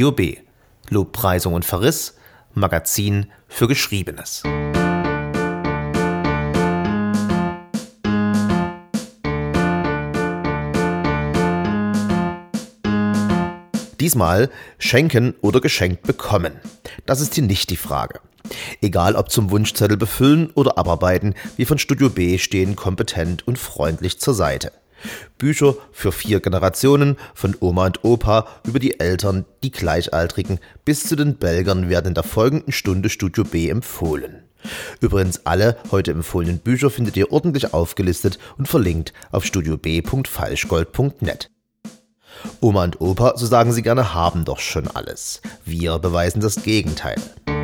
Studio B. Lobpreisung und Verriss, Magazin für Geschriebenes. Diesmal schenken oder geschenkt bekommen. Das ist hier nicht die Frage. Egal ob zum Wunschzettel befüllen oder abarbeiten, wir von Studio B stehen kompetent und freundlich zur Seite. Bücher für 4 Generationen, von Oma und Opa über die Eltern, die Gleichaltrigen bis zu den Belgern werden in der folgenden Stunde Studio B empfohlen. Übrigens alle heute empfohlenen Bücher findet ihr ordentlich aufgelistet und verlinkt auf studiob.falschgold.net. Oma und Opa, so sagen sie gerne, haben doch schon alles. Wir beweisen das Gegenteil.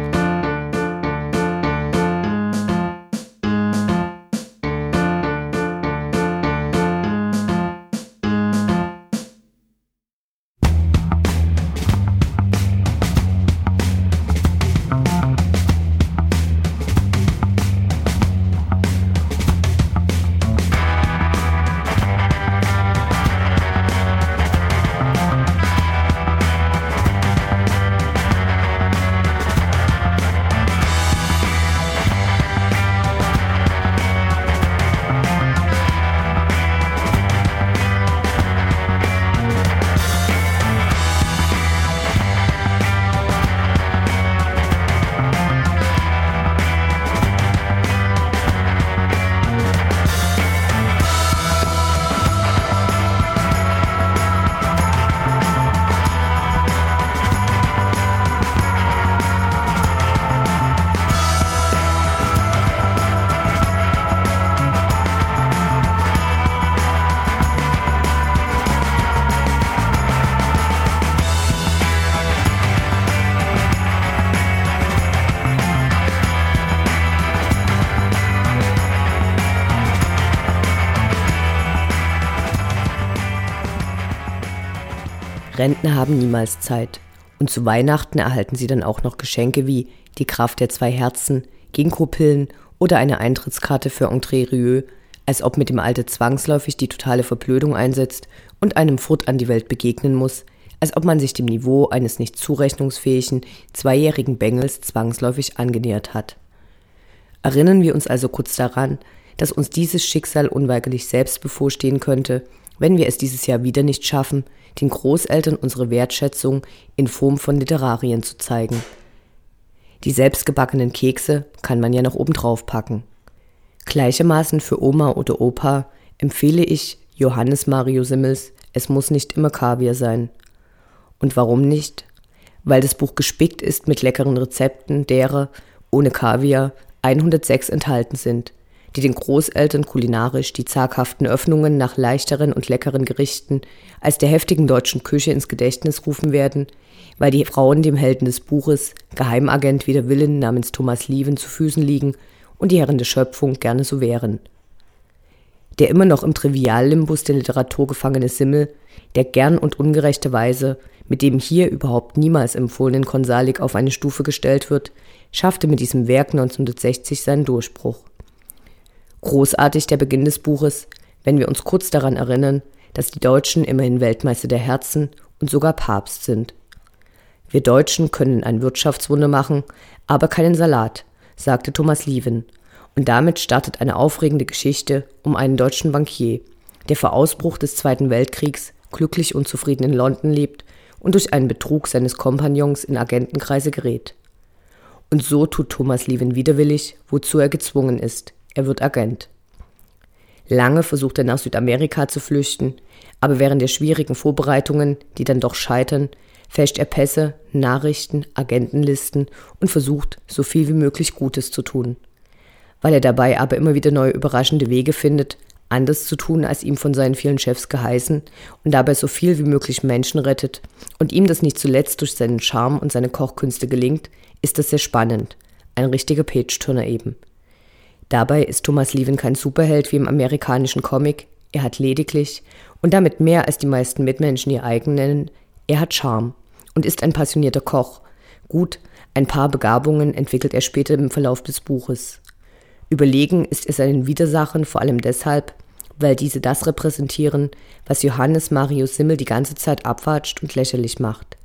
Rentner haben niemals Zeit. Und zu Weihnachten erhalten sie dann auch noch Geschenke wie die Kraft der 2 Herzen, Ginkgo-Pillen oder eine Eintrittskarte für Entre Rieu, als ob mit dem Alter zwangsläufig die totale Verblödung einsetzt und einem Furt an die Welt begegnen muss, als ob man sich dem Niveau eines nicht zurechnungsfähigen 2-jährigen Bengels zwangsläufig angenähert hat. Erinnern wir uns also kurz daran, dass uns dieses Schicksal unweigerlich selbst bevorstehen könnte, wenn wir es dieses Jahr wieder nicht schaffen, den Großeltern unsere Wertschätzung in Form von Literarien zu zeigen. Die selbstgebackenen Kekse kann man ja noch oben drauf packen. Gleichermaßen für Oma oder Opa empfehle ich Johannes Mario Simmels Es muss nicht immer Kaviar sein. Und warum nicht? Weil das Buch gespickt ist mit leckeren Rezepten, derer, ohne Kaviar, 106 enthalten sind, die den Großeltern kulinarisch die zaghaften Öffnungen nach leichteren und leckeren Gerichten als der heftigen deutschen Küche ins Gedächtnis rufen werden, weil die Frauen dem Helden des Buches, Geheimagent wider Willen namens Thomas Lieven, zu Füßen liegen und die Herren der Schöpfung gerne so wären. Der immer noch im Triviallimbus der Literatur gefangene Simmel, der gern und ungerechterweise mit dem hier überhaupt niemals empfohlenen Konsalik auf eine Stufe gestellt wird, schaffte mit diesem Werk 1960 seinen Durchbruch. Großartig der Beginn des Buches, wenn wir uns kurz daran erinnern, dass die Deutschen immerhin Weltmeister der Herzen und sogar Papst sind. Wir Deutschen können ein Wirtschaftswunder machen, aber keinen Salat, sagte Thomas Lieven. Und damit startet eine aufregende Geschichte um einen deutschen Bankier, der vor Ausbruch des Zweiten Weltkriegs glücklich und zufrieden in London lebt und durch einen Betrug seines Kompagnons in Agentenkreise gerät. Und so tut Thomas Lieven widerwillig, wozu er gezwungen ist. Er wird Agent. Lange versucht er nach Südamerika zu flüchten, aber während der schwierigen Vorbereitungen, die dann doch scheitern, fälscht er Pässe, Nachrichten, Agentenlisten und versucht, so viel wie möglich Gutes zu tun. Weil er dabei aber immer wieder neue überraschende Wege findet, anders zu tun, als ihm von seinen vielen Chefs geheißen und dabei so viel wie möglich Menschen rettet und ihm das nicht zuletzt durch seinen Charme und seine Kochkünste gelingt, ist das sehr spannend. Ein richtiger Page-Turner eben. Dabei ist Thomas Lieven kein Superheld wie im amerikanischen Comic, er hat lediglich, und damit mehr als die meisten Mitmenschen ihr eigen nennen, er hat Charme und ist ein passionierter Koch. Gut, ein paar Begabungen entwickelt er später im Verlauf des Buches. Überlegen ist er seinen Widersachern vor allem deshalb, weil diese das repräsentieren, was Johannes Mario Simmel die ganze Zeit abwatscht und lächerlich macht.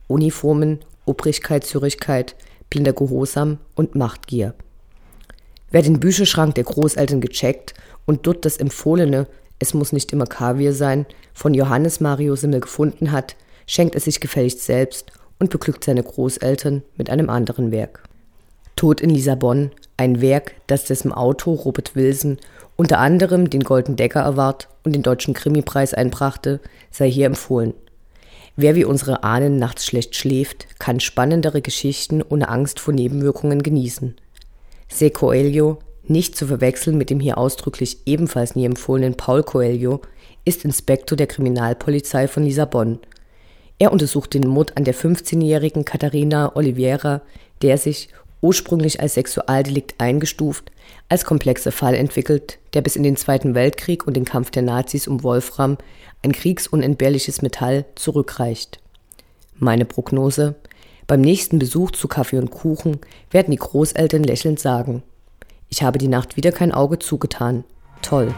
Uniformen, Obrigkeitshörigkeit, blinder Gehorsam und Machtgier. Wer den Bücherschrank der Großeltern gecheckt und dort das empfohlene, es muss nicht immer Kaviar sein, von Johannes Mario Simmel gefunden hat, schenkt es sich gefälligst selbst und beglückt seine Großeltern mit einem anderen Werk. Tod in Lissabon, ein Werk, das dessen Autor Robert Wilson unter anderem den Golden Decker Award und den Deutschen Krimipreis einbrachte, sei hier empfohlen. Wer wie unsere Ahnen nachts schlecht schläft, kann spannendere Geschichten ohne Angst vor Nebenwirkungen genießen. Se Coelho, nicht zu verwechseln mit dem hier ausdrücklich ebenfalls nie empfohlenen Paul Coelho, ist Inspektor der Kriminalpolizei von Lissabon. Er untersucht den Mord an der 15-jährigen Catarina Oliveira, der sich, ursprünglich als Sexualdelikt eingestuft, als komplexer Fall entwickelt, der bis in den Zweiten Weltkrieg und den Kampf der Nazis um Wolfram, ein kriegsunentbehrliches Metall, zurückreicht. Meine Prognose: Beim nächsten Besuch zu Kaffee und Kuchen werden die Großeltern lächelnd sagen: Ich habe die Nacht wieder kein Auge zugetan. Toll.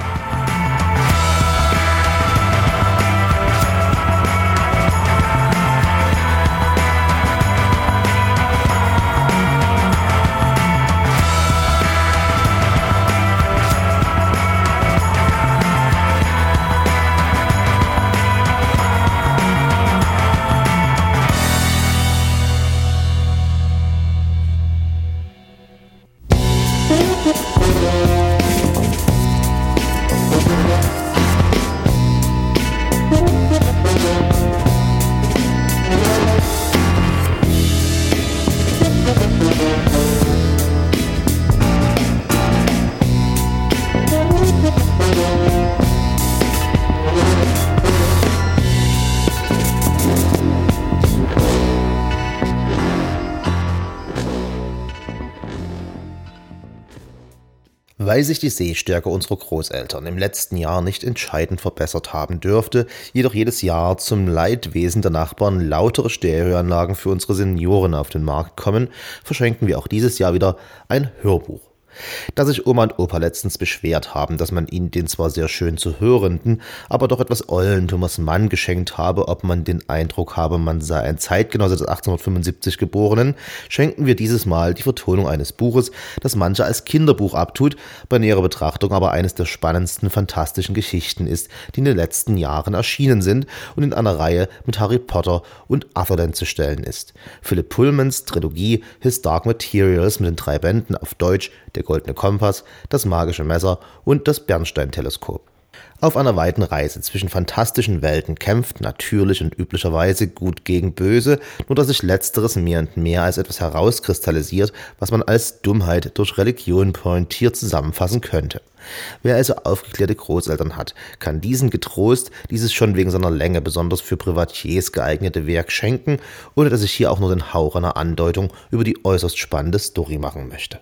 Weil sich die Sehstärke unserer Großeltern im letzten Jahr nicht entscheidend verbessert haben dürfte, jedoch jedes Jahr zum Leidwesen der Nachbarn lautere Stereoanlagen für unsere Senioren auf den Markt kommen, verschenken wir auch dieses Jahr wieder ein Hörbuch. Da sich Oma und Opa letztens beschwert haben, dass man ihnen den zwar sehr schön zu hörenden, aber doch etwas ollen Thomas Mann geschenkt habe, ob man den Eindruck habe, man sei ein Zeitgenosse des 1875 Geborenen, schenken wir dieses Mal die Vertonung eines Buches, das mancher als Kinderbuch abtut, bei näherer Betrachtung aber eines der spannendsten fantastischen Geschichten ist, die in den letzten Jahren erschienen sind und in einer Reihe mit Harry Potter und Arthurland zu stellen ist. Philipp Pullmans Trilogie His Dark Materials mit den 3 Bänden auf Deutsch Der Goldene Kompass, Das magische Messer und das Bernstein-Teleskop. Auf einer weiten Reise zwischen fantastischen Welten kämpft natürlich und üblicherweise Gut gegen Böse, nur dass sich Letzteres mehr und mehr als etwas herauskristallisiert, was man als Dummheit durch Religion pointiert zusammenfassen könnte. Wer also aufgeklärte Großeltern hat, kann diesen getrost dieses schon wegen seiner Länge besonders für Privatiers geeignete Werk schenken, ohne dass ich hier auch nur den Hauch einer Andeutung über die äußerst spannende Story machen möchte.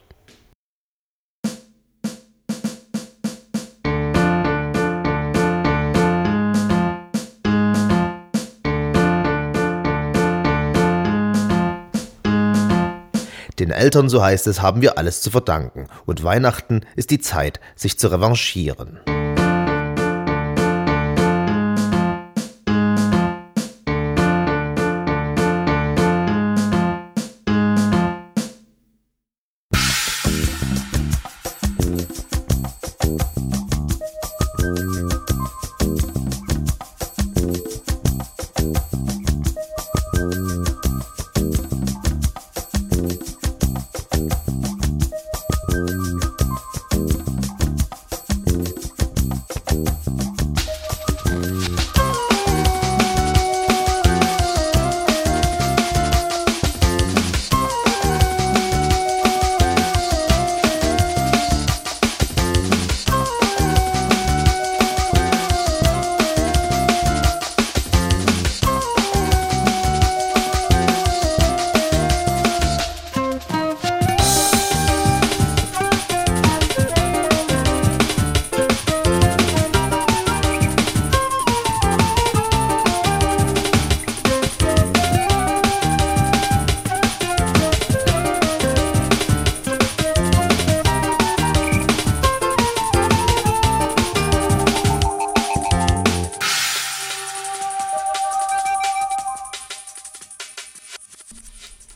Den Eltern, so heißt es, haben wir alles zu verdanken und Weihnachten ist die Zeit, sich zu revanchieren.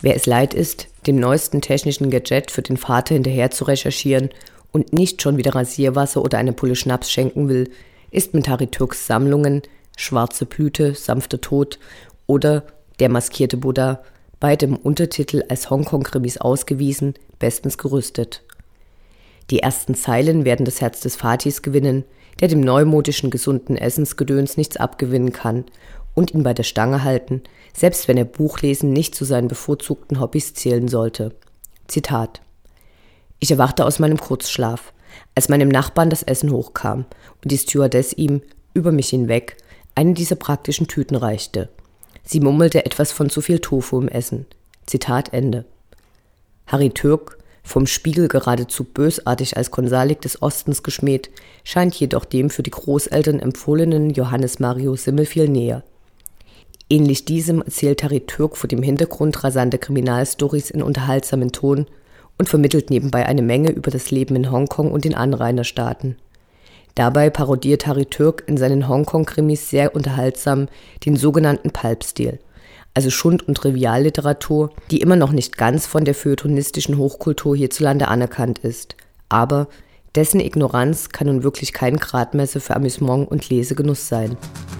Wer es leid ist, dem neuesten technischen Gadget für den Vater hinterher zu recherchieren und nicht schon wieder Rasierwasser oder eine Pulle Schnaps schenken will, ist mit Harry Türks Sammlungen Schwarze Blüte, sanfter Tod oder Der maskierte Buddha, beide im Untertitel als Hongkong-Krimis ausgewiesen, bestens gerüstet. Die ersten Zeilen werden das Herz des Fatis gewinnen, der dem neumodischen gesunden Essensgedöns nichts abgewinnen kann und ihn bei der Stange halten, selbst wenn er Buchlesen nicht zu seinen bevorzugten Hobbys zählen sollte. Zitat: Ich erwachte aus meinem Kurzschlaf, als meinem Nachbarn das Essen hochkam und die Stewardess ihm, über mich hinweg, eine dieser praktischen Tüten reichte. Sie murmelte etwas von zu viel Tofu im Essen. Zitat Ende. Harry Türk, vom Spiegel geradezu bösartig als Konsalik des Ostens geschmäht, scheint jedoch dem für die Großeltern empfohlenen Johannes Mario Simmel viel näher. Ähnlich diesem erzählt Harry Türk vor dem Hintergrund rasanter Kriminalstories in unterhaltsamen Ton und vermittelt nebenbei eine Menge über das Leben in Hongkong und den Anrainerstaaten. Dabei parodiert Harry Türk in seinen Hongkong-Krimis sehr unterhaltsam den sogenannten Pulp-Stil, also Schund- und Trivialliteratur, die immer noch nicht ganz von der feuilletonistischen Hochkultur hierzulande anerkannt ist. Aber dessen Ignoranz kann nun wirklich kein Gradmesser für Amüsement und Lesegenuss sein.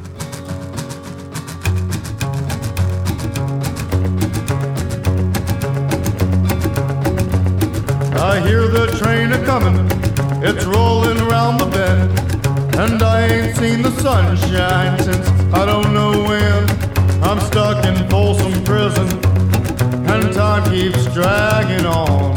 I hear the train a-comin', it's rollin' around the bend, and I ain't seen the sunshine since I don't know when. I'm stuck in Folsom Prison, and time keeps dragging on.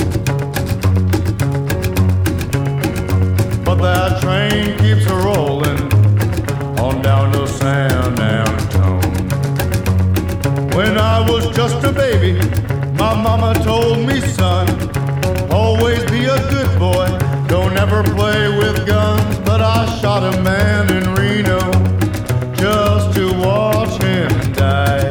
But that train keeps a-rollin' on down to San Antone. When I was just a baby, my mama told me, son, always be a good boy, don't ever play with guns. But I shot a man in Reno just to watch him die.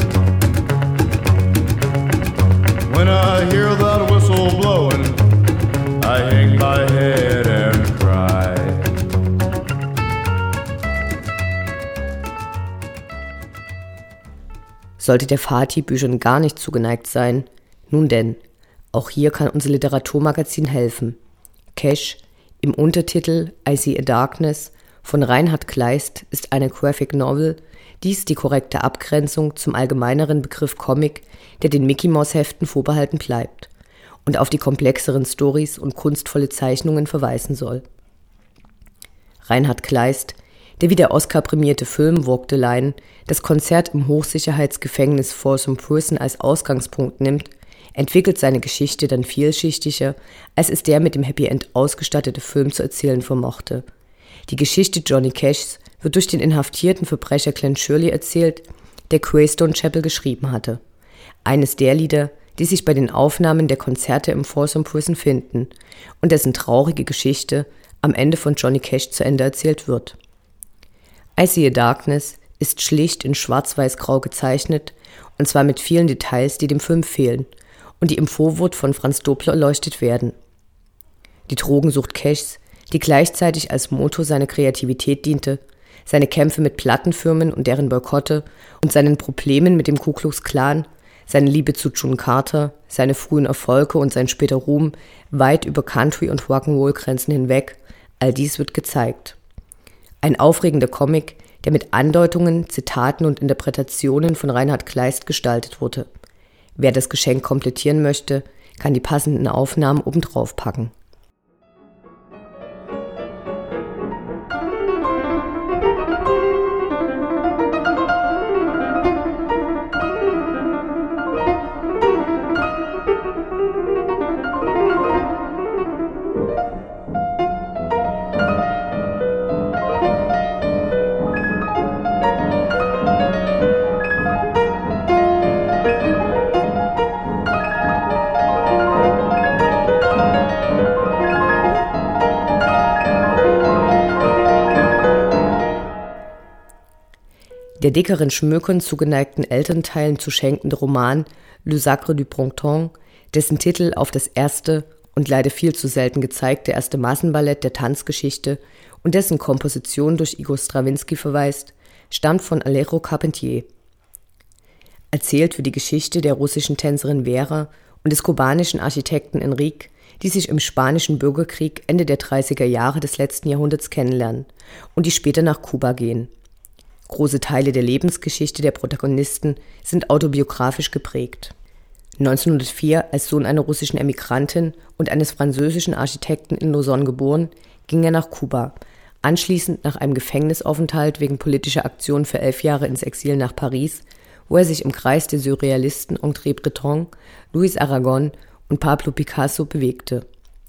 When I hear that whistle blowing, I hang my head and cry. Sollte der Fatih Büchern gar nicht zugeneigt sein, nun denn, auch hier kann unser Literaturmagazin helfen. Cash, im Untertitel I See a Darkness von Reinhard Kleist, ist eine Graphic Novel, dies die korrekte Abgrenzung zum allgemeineren Begriff Comic, der den Mickey-Maus-Heften vorbehalten bleibt und auf die komplexeren Storys und kunstvolle Zeichnungen verweisen soll. Reinhard Kleist, der wie der Oscar-prämierte Film Walk the Line das Konzert im Hochsicherheitsgefängnis Folsom Prison als Ausgangspunkt nimmt, entwickelt seine Geschichte dann vielschichtiger, als es der mit dem Happy End ausgestattete Film zu erzählen vermochte. Die Geschichte Johnny Cashs wird durch den inhaftierten Verbrecher Glenn Shirley erzählt, der Greystone Chapel geschrieben hatte. Eines der Lieder, die sich bei den Aufnahmen der Konzerte im Folsom Prison finden und dessen traurige Geschichte am Ende von Johnny Cash zu Ende erzählt wird. I See a Darkness ist schlicht in schwarz-weiß-grau gezeichnet, und zwar mit vielen Details, die dem Film fehlen und die im Vorwort von Franz Dobler erleuchtet werden. Die Drogensucht Cashs, die gleichzeitig als Motor seiner Kreativität diente, seine Kämpfe mit Plattenfirmen und deren Boykotte und seinen Problemen mit dem Ku Klux Klan, seine Liebe zu June Carter, seine frühen Erfolge und sein später Ruhm weit über Country- und Rock'n'Roll-Grenzen hinweg, all dies wird gezeigt. Ein aufregender Comic, der mit Andeutungen, Zitaten und Interpretationen von Reinhard Kleist gestaltet wurde. Wer das Geschenk komplettieren möchte, kann die passenden Aufnahmen obendrauf packen. Der dickeren Schmökern zugeneigten Elternteilen zu schenkende Roman Le Sacre du Printemps, dessen Titel auf das erste und leider viel zu selten gezeigte erste Massenballett der Tanzgeschichte und dessen Komposition durch Igor Strawinski verweist, stammt von Alejo Carpentier. Erzählt wird die Geschichte der russischen Tänzerin Vera und des kubanischen Architekten Enrique, die sich im spanischen Bürgerkrieg Ende der 30er Jahre des letzten Jahrhunderts kennenlernen und die später nach Kuba gehen. Große Teile der Lebensgeschichte der Protagonisten sind autobiografisch geprägt. 1904 als Sohn einer russischen Emigrantin und eines französischen Architekten in Lausanne geboren, ging er nach Kuba, anschließend nach einem Gefängnisaufenthalt wegen politischer Aktionen für 11 Jahre ins Exil nach Paris, wo er sich im Kreis der Surrealisten André Breton, Louis Aragon und Pablo Picasso bewegte.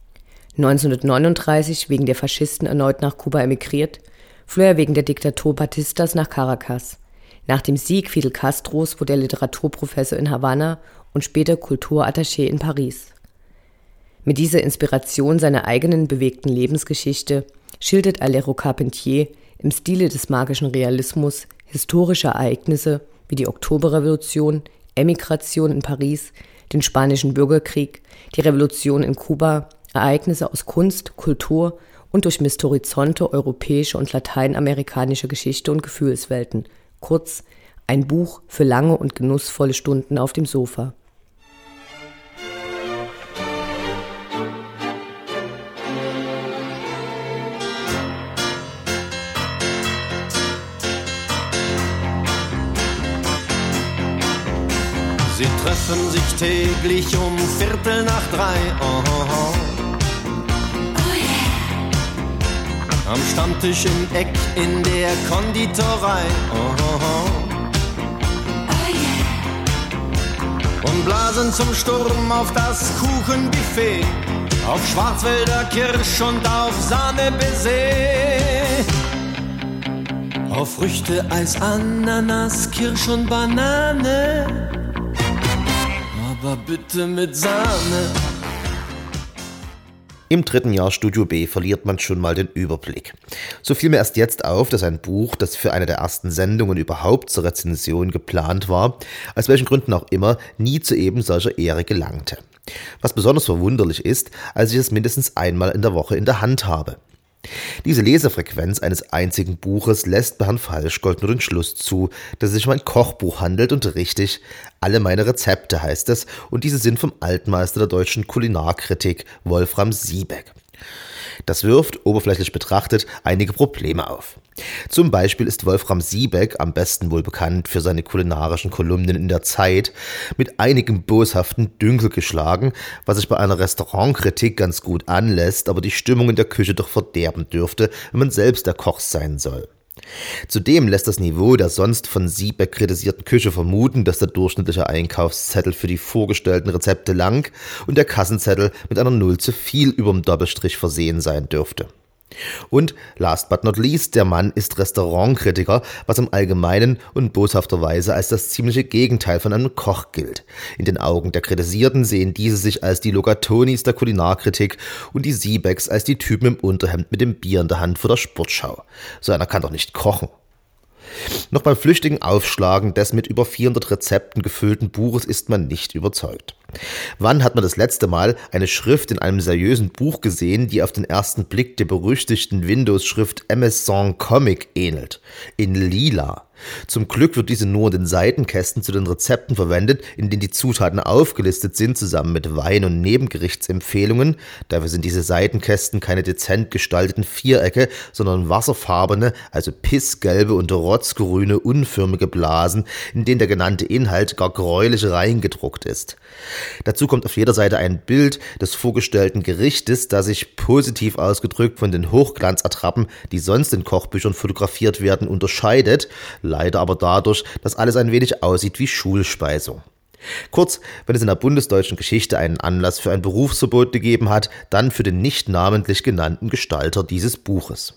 1939 wegen der Faschisten erneut nach Kuba emigriert, floh er wegen der Diktatur Batistas nach Caracas. Nach dem Sieg Fidel Castros wurde er Literaturprofessor in Havanna und später Kulturattaché in Paris. Mit dieser Inspiration seiner eigenen bewegten Lebensgeschichte schildert Alejo Carpentier im Stile des magischen Realismus historische Ereignisse wie die Oktoberrevolution, Emigration in Paris, den Spanischen Bürgerkrieg, die Revolution in Kuba, Ereignisse aus Kunst, Kultur und durchmisst Horizonte europäischer und lateinamerikanischer Geschichte und Gefühlswelten. Kurz, ein Buch für lange und genussvolle Stunden auf dem Sofa. Sie treffen sich täglich um 2:15. Oh, oh, oh. Am Stammtisch im Eck in der Konditorei. Oh, oh, oh. Und blasen zum Sturm auf das Kuchenbuffet, auf Schwarzwälder Kirsch und auf Sahne-Baiser, auf Früchte, Eis, Ananas, Kirsch und Banane, aber bitte mit Sahne. Im 3. Jahr Studio B verliert man schon mal den Überblick. So fiel mir erst jetzt auf, dass ein Buch, das für eine der ersten Sendungen überhaupt zur Rezension geplant war, aus welchen Gründen auch immer, nie zu eben solcher Ehre gelangte. Was besonders verwunderlich ist, als ich es mindestens einmal in der Woche in der Hand habe. Diese Lesefrequenz eines einzigen Buches lässt bei Herrn Falschgold nur den Schluss zu, dass es sich um ein Kochbuch handelt und richtig, alle meine Rezepte heißt es, und diese sind vom Altmeister der deutschen Kulinarkritik Wolfram Siebeck. Das wirft, oberflächlich betrachtet, einige Probleme auf. Zum Beispiel ist Wolfram Siebeck, am besten wohl bekannt für seine kulinarischen Kolumnen in der Zeit, mit einigem boshaften Dünkel geschlagen, was sich bei einer Restaurantkritik ganz gut anlässt, aber die Stimmung in der Küche doch verderben dürfte, wenn man selbst der Koch sein soll. Zudem lässt das Niveau der sonst von Siebeck kritisierten Küche vermuten, dass der durchschnittliche Einkaufszettel für die vorgestellten Rezepte lang und der Kassenzettel mit einer 0 zu viel überm Doppelstrich versehen sein dürfte. Und last but not least, der Mann ist Restaurantkritiker, was im Allgemeinen und boshafterweise als das ziemliche Gegenteil von einem Koch gilt. In den Augen der Kritisierten sehen diese sich als die Logatonis der Kulinarkritik und die Siebecks als die Typen im Unterhemd mit dem Bier in der Hand vor der Sportschau. So einer kann doch nicht kochen. Noch beim flüchtigen Aufschlagen des mit über 400 Rezepten gefüllten Buches ist man nicht überzeugt. Wann hat man das letzte Mal eine Schrift in einem seriösen Buch gesehen, die auf den ersten Blick der berüchtigten Windows-Schrift MS Comic ähnelt? In lila. Zum Glück wird diese nur in den Seitenkästen zu den Rezepten verwendet, in denen die Zutaten aufgelistet sind, zusammen mit Wein- und Nebengerichtsempfehlungen. Dafür sind diese Seitenkästen keine dezent gestalteten Vierecke, sondern wasserfarbene, also pissgelbe und rotzgrüne, unförmige Blasen, in denen der genannte Inhalt gar gräulich reingedruckt ist. Dazu kommt auf jeder Seite ein Bild des vorgestellten Gerichtes, das sich positiv ausgedrückt von den Hochglanzattrappen, die sonst in Kochbüchern fotografiert werden, unterscheidet, leider aber dadurch, dass alles ein wenig aussieht wie Schulspeisung. Kurz, wenn es in der bundesdeutschen Geschichte einen Anlass für ein Berufsverbot gegeben hat, dann für den nicht namentlich genannten Gestalter dieses Buches.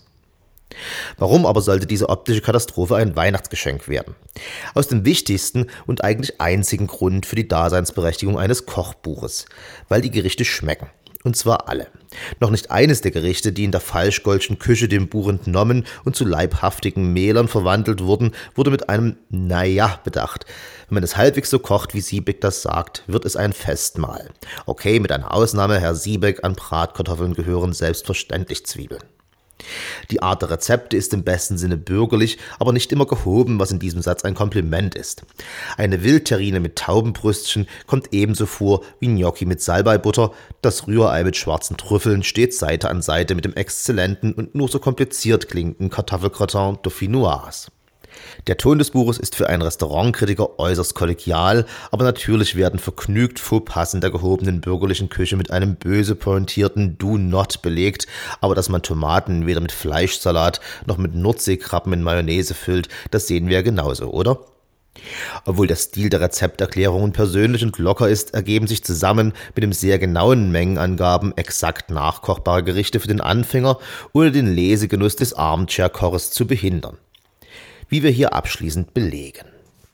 Warum aber sollte diese optische Katastrophe ein Weihnachtsgeschenk werden? Aus dem wichtigsten und eigentlich einzigen Grund für die Daseinsberechtigung eines Kochbuches, weil die Gerichte schmecken. Und zwar alle. Noch nicht eines der Gerichte, die in der Falschgoldschen Küche dem Buch entnommen und zu leibhaftigen Mählern verwandelt wurden, wurde mit einem Naja bedacht. Wenn man es halbwegs so kocht, wie Siebeck das sagt, wird es ein Festmahl. Okay, mit einer Ausnahme, Herr Siebeck, an Bratkartoffeln gehören selbstverständlich Zwiebeln. Die Art der Rezepte ist im besten Sinne bürgerlich, aber nicht immer gehoben, was in diesem Satz ein Kompliment ist. Eine Wildterrine mit Taubenbrüstchen kommt ebenso vor wie Gnocchi mit Salbeibutter. Das Rührei mit schwarzen Trüffeln steht Seite an Seite mit dem exzellenten und nur so kompliziert klingenden Kartoffelgratin Dauphinoise. Der Ton des Buches ist für einen Restaurantkritiker äußerst kollegial, aber natürlich werden vergnügt Fauxpas in der gehobenen bürgerlichen Küche mit einem böse pointierten Do Not belegt, aber dass man Tomaten weder mit Fleischsalat noch mit Nordseekrabben in Mayonnaise füllt, das sehen wir ja genauso, oder? Obwohl der Stil der Rezepterklärungen persönlich und locker ist, ergeben sich zusammen mit dem sehr genauen Mengenangaben exakt nachkochbare Gerichte für den Anfänger, ohne den Lesegenuss des Armchair-Koches zu behindern. Wie wir hier abschließend belegen.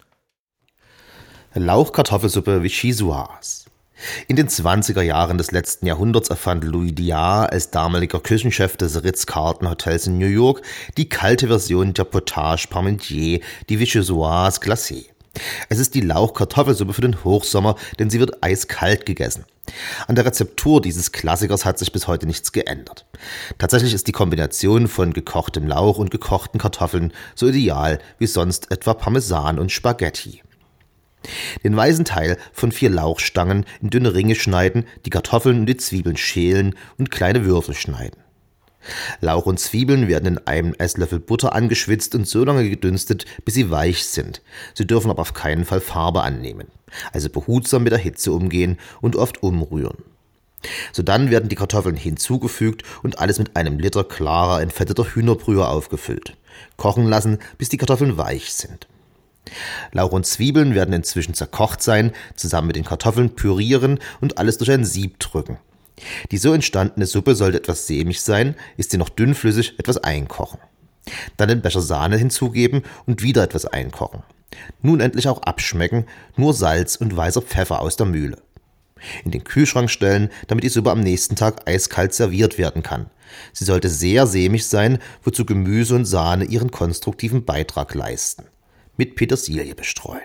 Lauchkartoffelsuppe Vichyssoise. In den 20er Jahren des letzten Jahrhunderts erfand Louis Diard als damaliger Küchenchef des Ritz-Carlton Hotels in New York die kalte Version der Potage Parmentier, die Vichyssoise glacée. Es ist die Lauchkartoffelsuppe für den Hochsommer, denn sie wird eiskalt gegessen. An der Rezeptur dieses Klassikers hat sich bis heute nichts geändert. Tatsächlich ist die Kombination von gekochtem Lauch und gekochten Kartoffeln so ideal wie sonst etwa Parmesan und Spaghetti. Den weißen Teil von 4 Lauchstangen in dünne Ringe schneiden, die Kartoffeln und die Zwiebeln schälen und kleine Würfel schneiden. Lauch und Zwiebeln werden in einem Esslöffel Butter angeschwitzt und so lange gedünstet, bis sie weich sind. Sie dürfen aber auf keinen Fall Farbe annehmen. Also behutsam mit der Hitze umgehen und oft umrühren. Sodann werden die Kartoffeln hinzugefügt und alles mit einem Liter klarer, entfetteter Hühnerbrühe aufgefüllt. Kochen lassen, bis die Kartoffeln weich sind. Lauch und Zwiebeln werden inzwischen zerkocht sein, zusammen mit den Kartoffeln pürieren und alles durch ein Sieb drücken. Die so entstandene Suppe sollte etwas sämig sein, ist sie noch dünnflüssig, etwas einkochen. Dann den Becher Sahne hinzugeben und wieder etwas einkochen. Nun endlich auch abschmecken, nur Salz und weißer Pfeffer aus der Mühle. In den Kühlschrank stellen, damit die Suppe am nächsten Tag eiskalt serviert werden kann. Sie sollte sehr sämig sein, wozu Gemüse und Sahne ihren konstruktiven Beitrag leisten. Mit Petersilie bestreuen.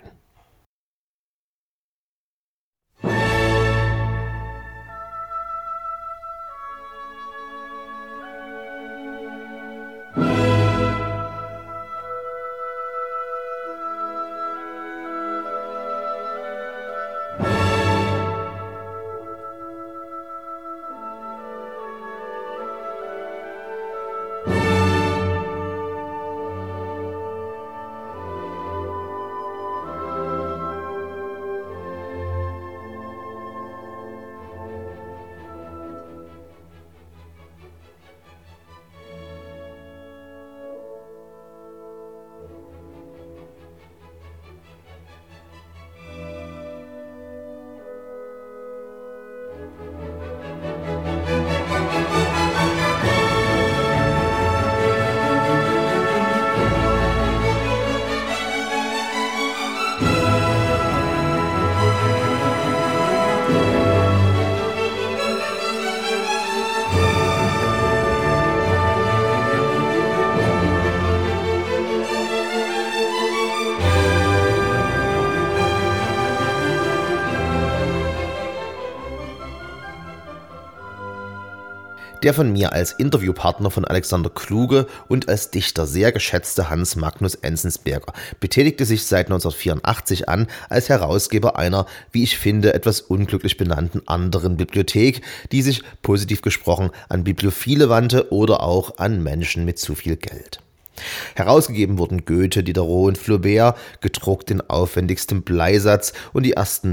Der von mir als Interviewpartner von Alexander Kluge und als Dichter sehr geschätzte Hans Magnus Enzensberger betätigte sich seit 1984 an als Herausgeber einer, wie ich finde, etwas unglücklich benannten anderen Bibliothek, die sich, positiv gesprochen, an Bibliophile wandte oder auch an Menschen mit zu viel Geld. Herausgegeben wurden Goethe, Diderot und Flaubert, gedruckt in aufwendigstem Bleisatz, und die ersten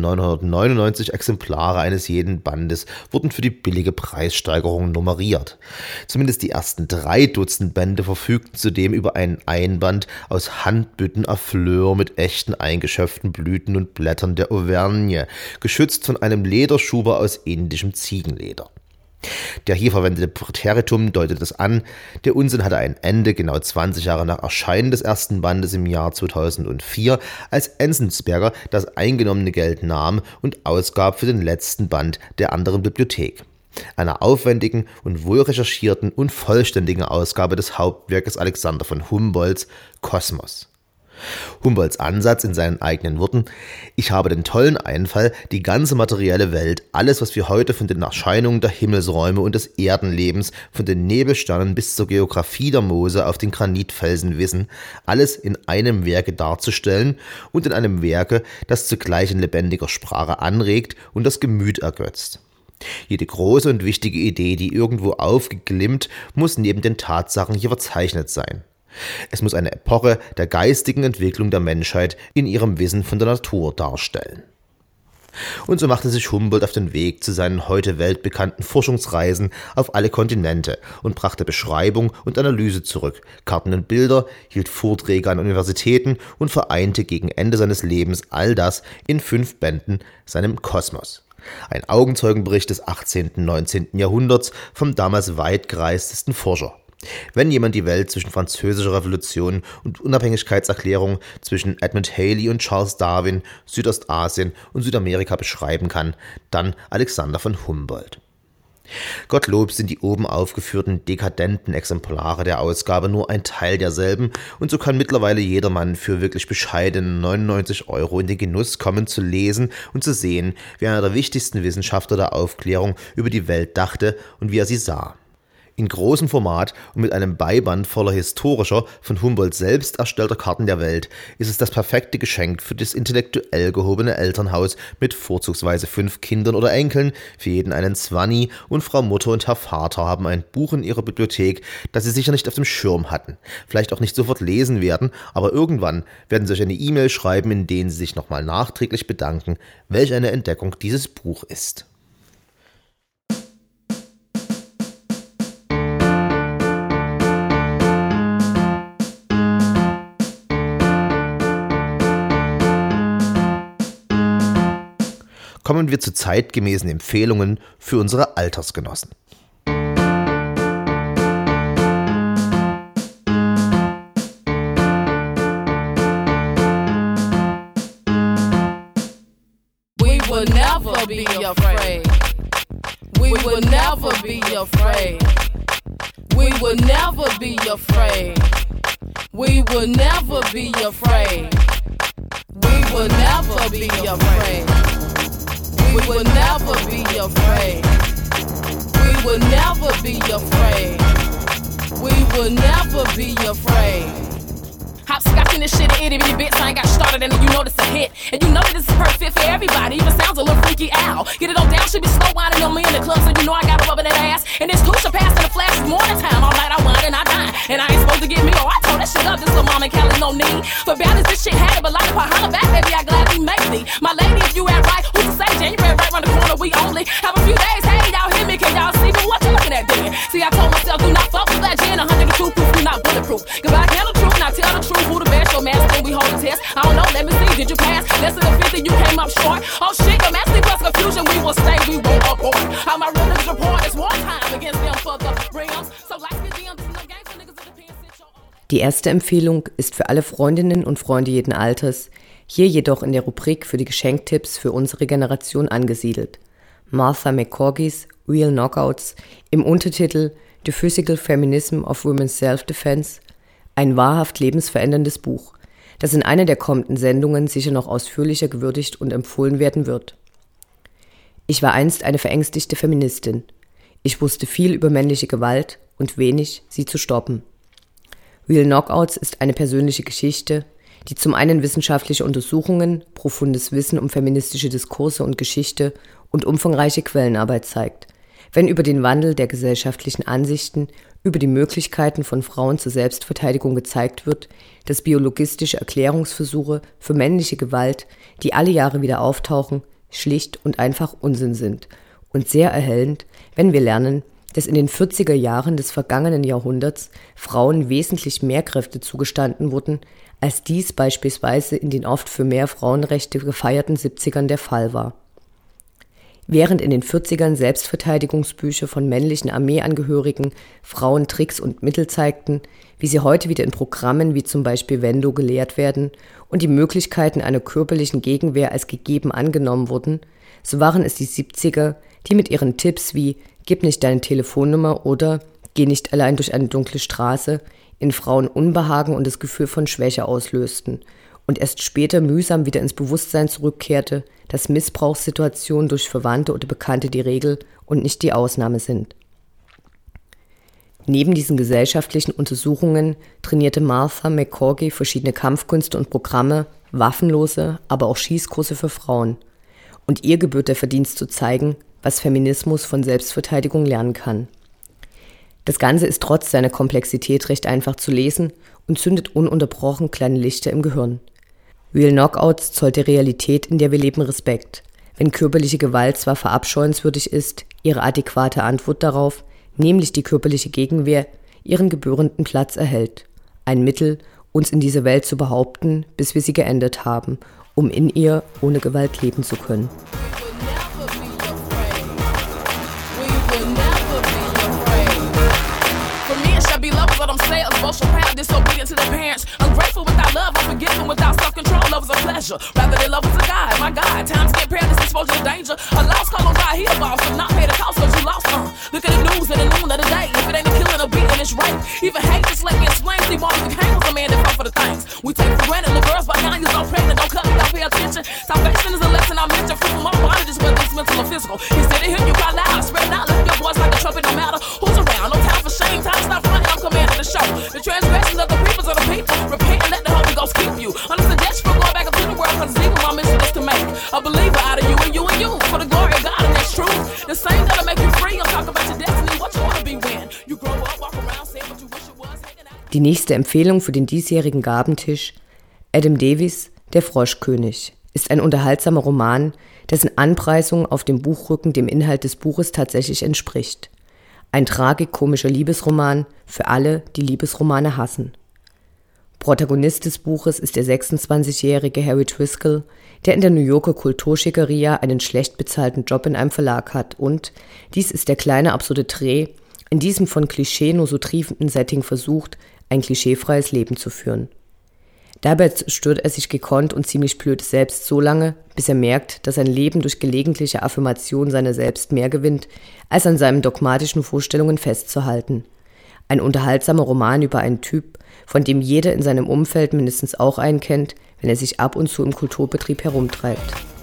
999 Exemplare eines jeden Bandes wurden für die billige Preissteigerung nummeriert. Zumindest die ersten 3 Dutzend Bände verfügten zudem über einen Einband aus Handbütten à fleurs mit echten eingeschöpften Blüten und Blättern der Auvergne, geschützt von einem Lederschuber aus indischem Ziegenleder. Der hier verwendete Präteritum deutet es an, der Unsinn hatte ein Ende genau 20 Jahre nach Erscheinen des ersten Bandes im Jahr 2004, als Enzensberger das eingenommene Geld nahm und ausgab für den letzten Band der anderen Bibliothek, einer aufwendigen und wohl recherchierten und vollständigen Ausgabe des Hauptwerkes Alexander von Humboldts Kosmos. Humboldts Ansatz in seinen eigenen Worten: Ich habe den tollen Einfall, die ganze materielle Welt, alles, was wir heute von den Erscheinungen der Himmelsräume und des Erdenlebens, von den Nebelsternen bis zur Geographie der Moose auf den Granitfelsen wissen, alles in einem Werke darzustellen und in einem Werke, das zugleich in lebendiger Sprache anregt und das Gemüt ergötzt. Jede große und wichtige Idee, die irgendwo aufgeglimmt, muss neben den Tatsachen hier verzeichnet sein. Es muss eine Epoche der geistigen Entwicklung der Menschheit in ihrem Wissen von der Natur darstellen. Und so machte sich Humboldt auf den Weg zu seinen heute weltbekannten Forschungsreisen auf alle Kontinente und brachte Beschreibung und Analyse zurück, Karten und Bilder, hielt Vorträge an Universitäten und vereinte gegen Ende seines Lebens all das in 5 Bänden, seinem Kosmos. Ein Augenzeugenbericht des 18. und 19. Jahrhunderts vom damals weitgereistesten Forscher. Wenn jemand die Welt zwischen französischer Revolution und Unabhängigkeitserklärung, zwischen Edmund Halley und Charles Darwin, Südostasien und Südamerika beschreiben kann, dann Alexander von Humboldt. Gottlob sind die oben aufgeführten dekadenten Exemplare der Ausgabe nur ein Teil derselben, und so kann mittlerweile jedermann für wirklich bescheidene 99 € in den Genuss kommen, zu lesen und zu sehen, wie einer der wichtigsten Wissenschaftler der Aufklärung über die Welt dachte und wie er sie sah. In großem Format und mit einem Beiband voller historischer, von Humboldt selbst erstellter Karten der Welt ist es das perfekte Geschenk für das intellektuell gehobene Elternhaus mit vorzugsweise 5 Kindern oder Enkeln, für jeden einen Zwanni, und Frau Mutter und Herr Vater haben ein Buch in ihrer Bibliothek, das sie sicher nicht auf dem Schirm hatten, vielleicht auch nicht sofort lesen werden, aber irgendwann werden sie euch eine E-Mail schreiben, in denen sie sich nochmal nachträglich bedanken, welch eine Entdeckung dieses Buch ist. Kommen wir zu zeitgemäßen Empfehlungen für unsere Altersgenossen. We will never be afraid. We will never be afraid. We will never be afraid. We will never be afraid. We will never be afraid. We will never be afraid. We will never be afraid. We will never be afraid. Hopscotching this shit in itty bitty bits. I ain't got started and you know this a hit. And you know that this is perfect for everybody. Even sounds a little freaky ow. Get it on down, should be slow winding on me in the club. So you know I got a rub in that ass. And this Tusha pass in the flash is morning time. All night I wine and I dine. And I ain't supposed to get me, oh I told that shit up. This little mama Cali no need for balance. This shit had it, but like if I holler back, baby I gladly make thee my lady. If you ain't right, who's to say January right around the corner? We only have a few days. Hey y'all hear me? Can y'all see me? What you looking at then? See I told myself do not fuck with that gin. 102 proof, we not bulletproof. Goodbye, tell the truth, now tell the truth. Who the best? Your mask when we hold the test. I don't know, let me see. Did you pass? Less than 50, you came up short. Oh shit, your mask plus confusion. We will stay, we won't abort. How my rhythms report is one time against them for the rims. So like the DMs in the game for niggas in the pants. Die erste Empfehlung ist für alle Freundinnen und Freunde jeden Alters, hier jedoch in der Rubrik für die Geschenktipps für unsere Generation angesiedelt. Martha McCorgys Real Knockouts im Untertitel The Physical Feminism of Women's Self-Defense, ein wahrhaft lebensveränderndes Buch, das in einer der kommenden Sendungen sicher noch ausführlicher gewürdigt und empfohlen werden wird. Ich war einst eine verängstigte Feministin. Ich wusste viel über männliche Gewalt und wenig, sie zu stoppen. Real Knockouts ist eine persönliche Geschichte, die zum einen wissenschaftliche Untersuchungen, profundes Wissen um feministische Diskurse und Geschichte und umfangreiche Quellenarbeit zeigt, wenn über den Wandel der gesellschaftlichen Ansichten, über die Möglichkeiten von Frauen zur Selbstverteidigung gezeigt wird, dass biologistische Erklärungsversuche für männliche Gewalt, die alle Jahre wieder auftauchen, schlicht und einfach Unsinn sind. Und sehr erhellend, wenn wir lernen, dass in den 40er Jahren des vergangenen Jahrhunderts Frauen wesentlich mehr Kräfte zugestanden wurden, als dies beispielsweise in den oft für mehr Frauenrechte gefeierten 70ern der Fall war. Während in den 40ern Selbstverteidigungsbücher von männlichen Armeeangehörigen Frauen Tricks und Mittel zeigten, wie sie heute wieder in Programmen wie zum Beispiel Vendo gelehrt werden und die Möglichkeiten einer körperlichen Gegenwehr als gegeben angenommen wurden, so waren es die 70er, die mit ihren Tipps wie »Gib nicht deine Telefonnummer« oder geh nicht allein durch eine dunkle Straße, in Frauen Unbehagen und das Gefühl von Schwäche auslösten und erst später mühsam wieder ins Bewusstsein zurückkehrte, dass Missbrauchssituationen durch Verwandte oder Bekannte die Regel und nicht die Ausnahme sind. Neben diesen gesellschaftlichen Untersuchungen trainierte Martha McCorkey verschiedene Kampfkünste und Programme, waffenlose, aber auch Schießkurse für Frauen. Und ihr gebührt der Verdienst zu zeigen, was Feminismus von Selbstverteidigung lernen kann. Das Ganze ist trotz seiner Komplexität recht einfach zu lesen und zündet ununterbrochen kleine Lichter im Gehirn. Real Knockouts zollt der Realität, in der wir leben, Respekt. Wenn körperliche Gewalt zwar verabscheuenswürdig ist, ihre adäquate Antwort darauf, nämlich die körperliche Gegenwehr, ihren gebührenden Platz erhält. Ein Mittel, uns in dieser Welt zu behaupten, bis wir sie geendet haben, um in ihr ohne Gewalt leben zu können. Emotional proud, disobedient to their parents. Ungrateful without love, unforgiving without self-control. Love is a pleasure, rather than love is a God. My God, times get paired, this exposure to danger. A lost call on God, he a boss, but not pay the cost cause you lost some. Look at the news in the noon of the day. If it ain't a killing, a beating, it's rape. Even hate, just let me explain. Steve Martin McCain was a man that fought for the things we take for granted. Little girls by 9 years old pregnant, don't cut me, don't pay attention. Salvation is a lesson I mentioned. Free from all bondages, whether it's mental or physical. Instead of hearing you cry loud, spread out, lift your voice like a trumpet, no matter who's around. No time for shame, time to stop running, I'm commanding the show. The transgressions of the peoples of the people. Repent and let the Holy Ghost keep you. On the suggestion for going back into the world, cause it's even my mission is to make a believer out of you and you and you. For the glory of God and that's truth. The same that'll make you free. I'm talking about your destiny, what you wanna be when you grow up, walk around, saying what you wish it was. Die nächste Empfehlung für den diesjährigen Gabentisch, Adam Davies, Der Froschkönig, ist ein unterhaltsamer Roman, dessen Anpreisung auf dem Buchrücken dem Inhalt des Buches tatsächlich entspricht. Ein tragikomischer Liebesroman für alle, die Liebesromane hassen. Protagonist des Buches ist der 26-jährige Harry Driscoll, der in der New Yorker Kulturschickeria einen schlecht bezahlten Job in einem Verlag hat und, dies ist der kleine absurde Dreh, in diesem von Klischee nur so triefenden Setting versucht, ein klischeefreies Leben zu führen. Dabei zerstört er sich gekonnt und ziemlich blöd selbst so lange, bis er merkt, dass sein Leben durch gelegentliche Affirmation seiner selbst mehr gewinnt, als an seinen dogmatischen Vorstellungen festzuhalten. Ein unterhaltsamer Roman über einen Typ, von dem jeder in seinem Umfeld mindestens auch einen kennt, wenn er sich ab und zu im Kulturbetrieb herumtreibt.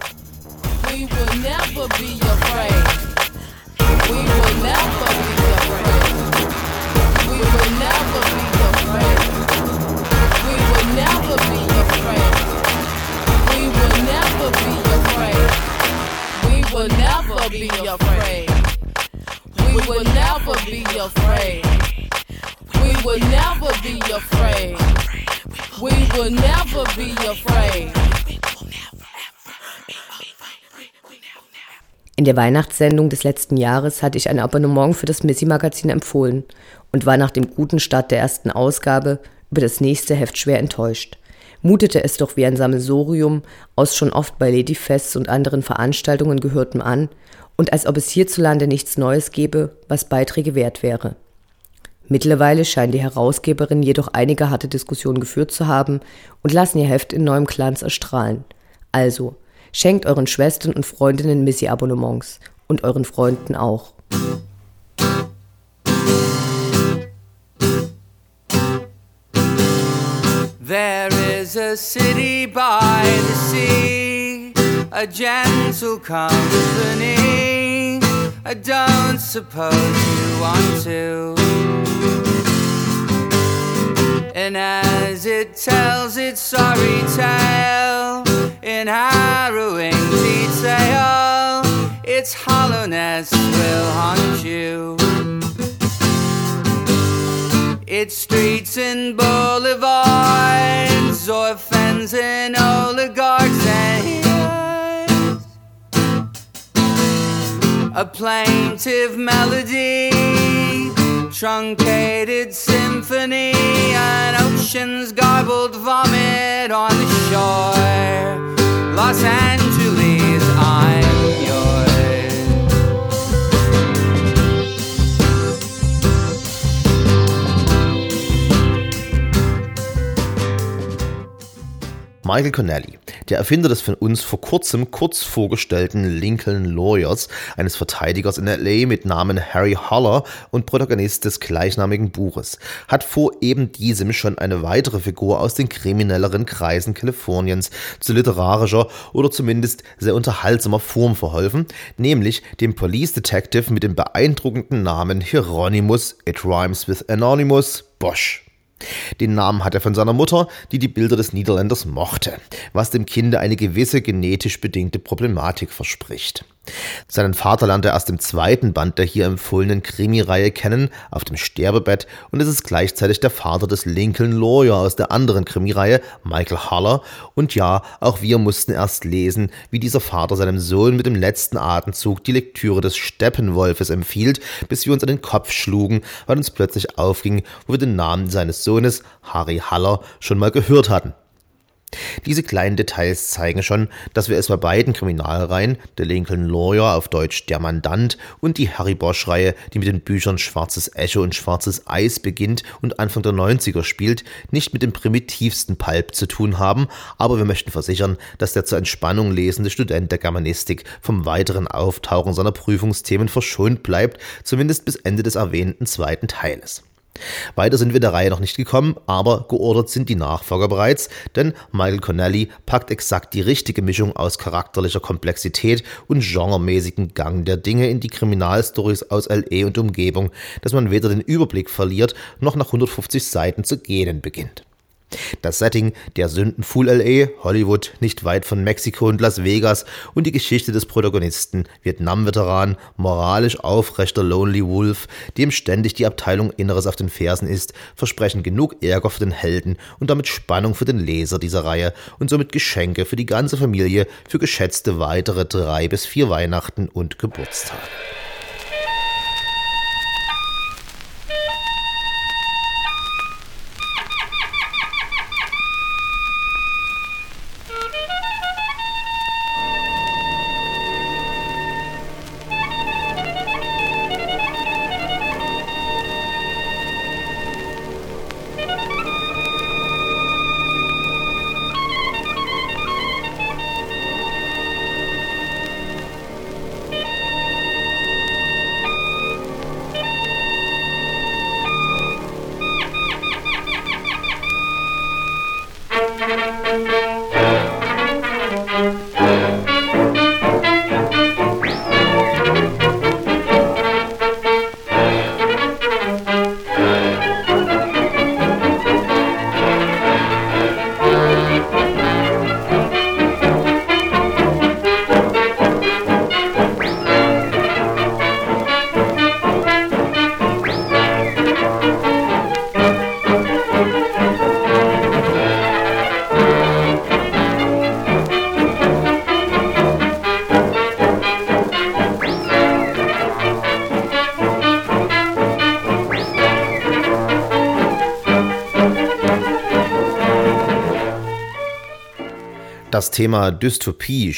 We will never be afraid. We will never be afraid. We will never be afraid. We will never be afraid. We will never be afraid. We will never be afraid. We will never be afraid. We will never be afraid. We will never be afraid. In der Weihnachtssendung des letzten Jahres hatte ich ein Abonnement für das Missy-Magazin empfohlen und war nach dem guten Start der ersten Ausgabe über das nächste Heft schwer enttäuscht. Mutete es doch wie ein Sammelsurium aus schon oft bei Ladyfests und anderen Veranstaltungen gehörtem an und als ob es hierzulande nichts Neues gäbe, was Beiträge wert wäre. Mittlerweile scheint die Herausgeberin jedoch einige harte Diskussionen geführt zu haben und lassen ihr Heft in neuem Glanz erstrahlen. Also, schenkt euren Schwestern und Freundinnen Missy-Abonnements und euren Freunden auch. There is a city by the sea, a gentle company. I don't suppose you want to. And as it tells its sorry tale in harrowing detail, its hollowness will haunt you. Its streets and boulevards, orphans and oligarchs and heroes. A plaintive melody, truncated symphony, an ocean's garbled vomit on the shore. Los Angeles, I'm yours. Michael Connelly, der Erfinder des von uns vor kurzem kurz vorgestellten Lincoln Lawyers, eines Verteidigers in L.A. mit Namen Harry Haller und Protagonist des gleichnamigen Buches, hat vor eben diesem schon eine weitere Figur aus den kriminelleren Kreisen Kaliforniens zu literarischer oder zumindest sehr unterhaltsamer Form verholfen, nämlich dem Police Detective mit dem beeindruckenden Namen Hieronymus, it rhymes with Anonymous, Bosch. Den Namen hat er von seiner Mutter, die die Bilder des Niederländers mochte, was dem Kinde eine gewisse genetisch bedingte Problematik verspricht. Seinen Vater lernt er erst im zweiten Band der hier empfohlenen Krimireihe kennen, auf dem Sterbebett, und es ist gleichzeitig der Vater des Lincoln Lawyer aus der anderen Krimireihe, Michael Haller, und ja, auch wir mussten erst lesen, wie dieser Vater seinem Sohn mit dem letzten Atemzug die Lektüre des Steppenwolfes empfiehlt, bis wir uns an den Kopf schlugen, weil uns plötzlich aufging, wo wir den Namen seines Sohnes, Harry Haller, schon mal gehört hatten. Diese kleinen Details zeigen schon, dass wir es bei beiden Kriminalreihen, der Lincoln Lawyer auf Deutsch Der Mandant und die Harry Bosch-Reihe, die mit den Büchern Schwarzes Echo und Schwarzes Eis beginnt und Anfang der 90er spielt, nicht mit dem primitivsten Pulp zu tun haben, aber wir möchten versichern, dass der zur Entspannung lesende Student der Germanistik vom weiteren Auftauchen seiner Prüfungsthemen verschont bleibt, zumindest bis Ende des erwähnten zweiten Teiles. Weiter sind wir der Reihe noch nicht gekommen, aber geordert sind die Nachfolger bereits, denn Michael Connelly packt exakt die richtige Mischung aus charakterlicher Komplexität und genremäßigen Gang der Dinge in die Kriminalstories aus L.A. und Umgebung, dass man weder den Überblick verliert, noch nach 150 Seiten zu gähnen beginnt. Das Setting, der Sündenfuhl L.A., Hollywood, nicht weit von Mexiko und Las Vegas und die Geschichte des Protagonisten, Vietnam-Veteran, moralisch aufrechter Lonely Wolf, dem ständig die Abteilung Inneres auf den Fersen ist, versprechen genug Ärger für den Helden und damit Spannung für den Leser dieser Reihe und somit Geschenke für die ganze Familie für geschätzte weitere 3 bis 4 Weihnachten und Geburtstage. Das Thema Dystopie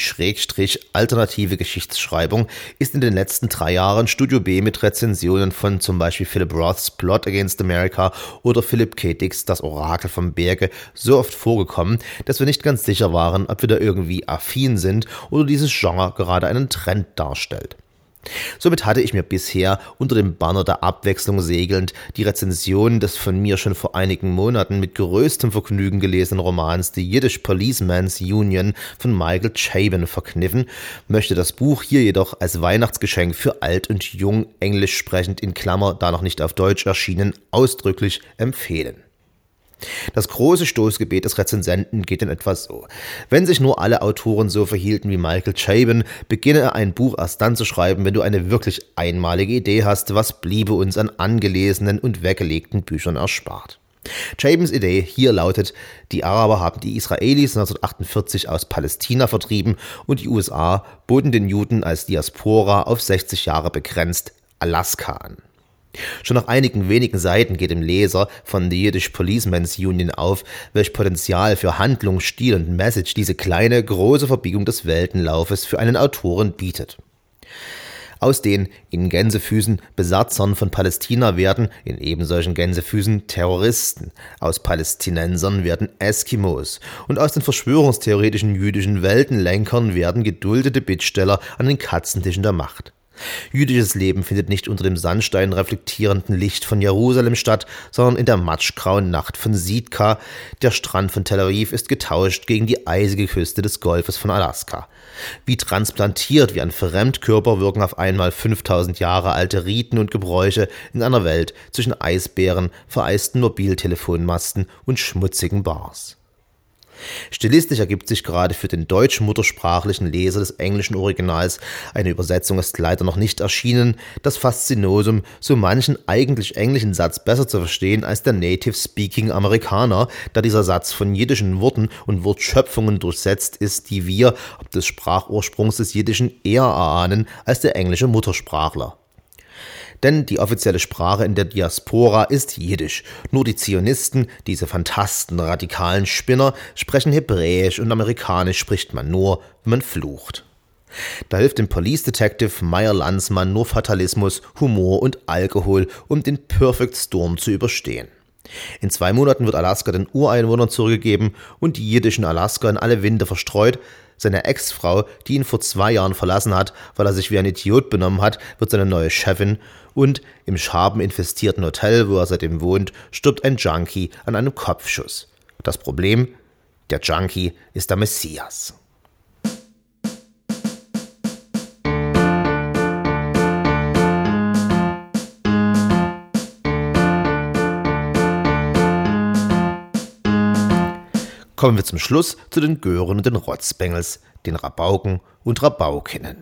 / alternative Geschichtsschreibung ist in den letzten 3 Jahren Studio B mit Rezensionen von zum Beispiel Philip Roths Plot Against America oder Philip K. Dicks Das Orakel vom Berge so oft vorgekommen, dass wir nicht ganz sicher waren, ob wir da irgendwie affin sind oder dieses Genre gerade einen Trend darstellt. Somit hatte ich mir bisher unter dem Banner der Abwechslung segelnd die Rezension des von mir schon vor einigen Monaten mit größtem Vergnügen gelesenen Romans The Yiddish Policeman's Union von Michael Chabon verkniffen, möchte das Buch hier jedoch als Weihnachtsgeschenk für alt und jung, englisch sprechend in Klammer, da noch nicht auf Deutsch erschienen, ausdrücklich empfehlen. Das große Stoßgebet des Rezensenten geht in etwa so: Wenn sich nur alle Autoren so verhielten wie Michael Chabon, beginne er ein Buch erst dann zu schreiben, wenn du eine wirklich einmalige Idee hast, was bliebe uns an angelesenen und weggelegten Büchern erspart. Chabons Idee hier lautet: Die Araber haben die Israelis 1948 aus Palästina vertrieben und die USA boten den Juden als Diaspora auf 60 Jahre begrenzt Alaska an. Schon nach einigen wenigen Seiten geht dem Leser von The Yiddish Policeman's Union auf, welch Potenzial für Handlung, Stil und Message diese kleine, große Verbiegung des Weltenlaufes für einen Autoren bietet. Aus den in Gänsefüßen Besatzern von Palästina werden in ebensolchen Gänsefüßen Terroristen, aus Palästinensern werden Eskimos und aus den verschwörungstheoretischen jüdischen Weltenlenkern werden geduldete Bittsteller an den Katzentischen der Macht. Jüdisches Leben findet nicht unter dem Sandstein reflektierenden Licht von Jerusalem statt, sondern in der matschgrauen Nacht von Sitka. Der Strand von Tel Aviv ist getauscht gegen die eisige Küste des Golfes von Alaska. Wie transplantiert, wie ein Fremdkörper wirken auf einmal 5000 Jahre alte Riten und Gebräuche in einer Welt zwischen Eisbären, vereisten Mobiltelefonmasten und schmutzigen Bars. Stilistisch ergibt sich gerade für den deutschen muttersprachlichen Leser des englischen Originals, eine Übersetzung ist leider noch nicht erschienen, das Faszinosum, so manchen eigentlich englischen Satz besser zu verstehen als der Native-Speaking Amerikaner, da dieser Satz von jiddischen Worten und Wortschöpfungen durchsetzt ist, die wir, ob des Sprachursprungs des Jiddischen, eher erahnen als der englische Muttersprachler. Denn die offizielle Sprache in der Diaspora ist Jiddisch. Nur die Zionisten, diese Phantasten, radikalen Spinner, sprechen Hebräisch und Amerikanisch spricht man nur, wenn man flucht. Da hilft dem Police Detective Meyer Landsmann nur Fatalismus, Humor und Alkohol, um den Perfect Storm zu überstehen. In 2 Monaten wird Alaska den Ureinwohnern zurückgegeben und die jiddischen Alaska in alle Winde verstreut. Seine Ex-Frau, die ihn vor 2 Jahren verlassen hat, weil er sich wie ein Idiot benommen hat, wird seine neue Chefin und im schabeninfestierten Hotel, wo er seitdem wohnt, stirbt ein Junkie an einem Kopfschuss. Das Problem? Der Junkie ist der Messias. Kommen wir zum Schluss zu den Gören und den Rotzbengels, den Rabauken und Rabaukinnen.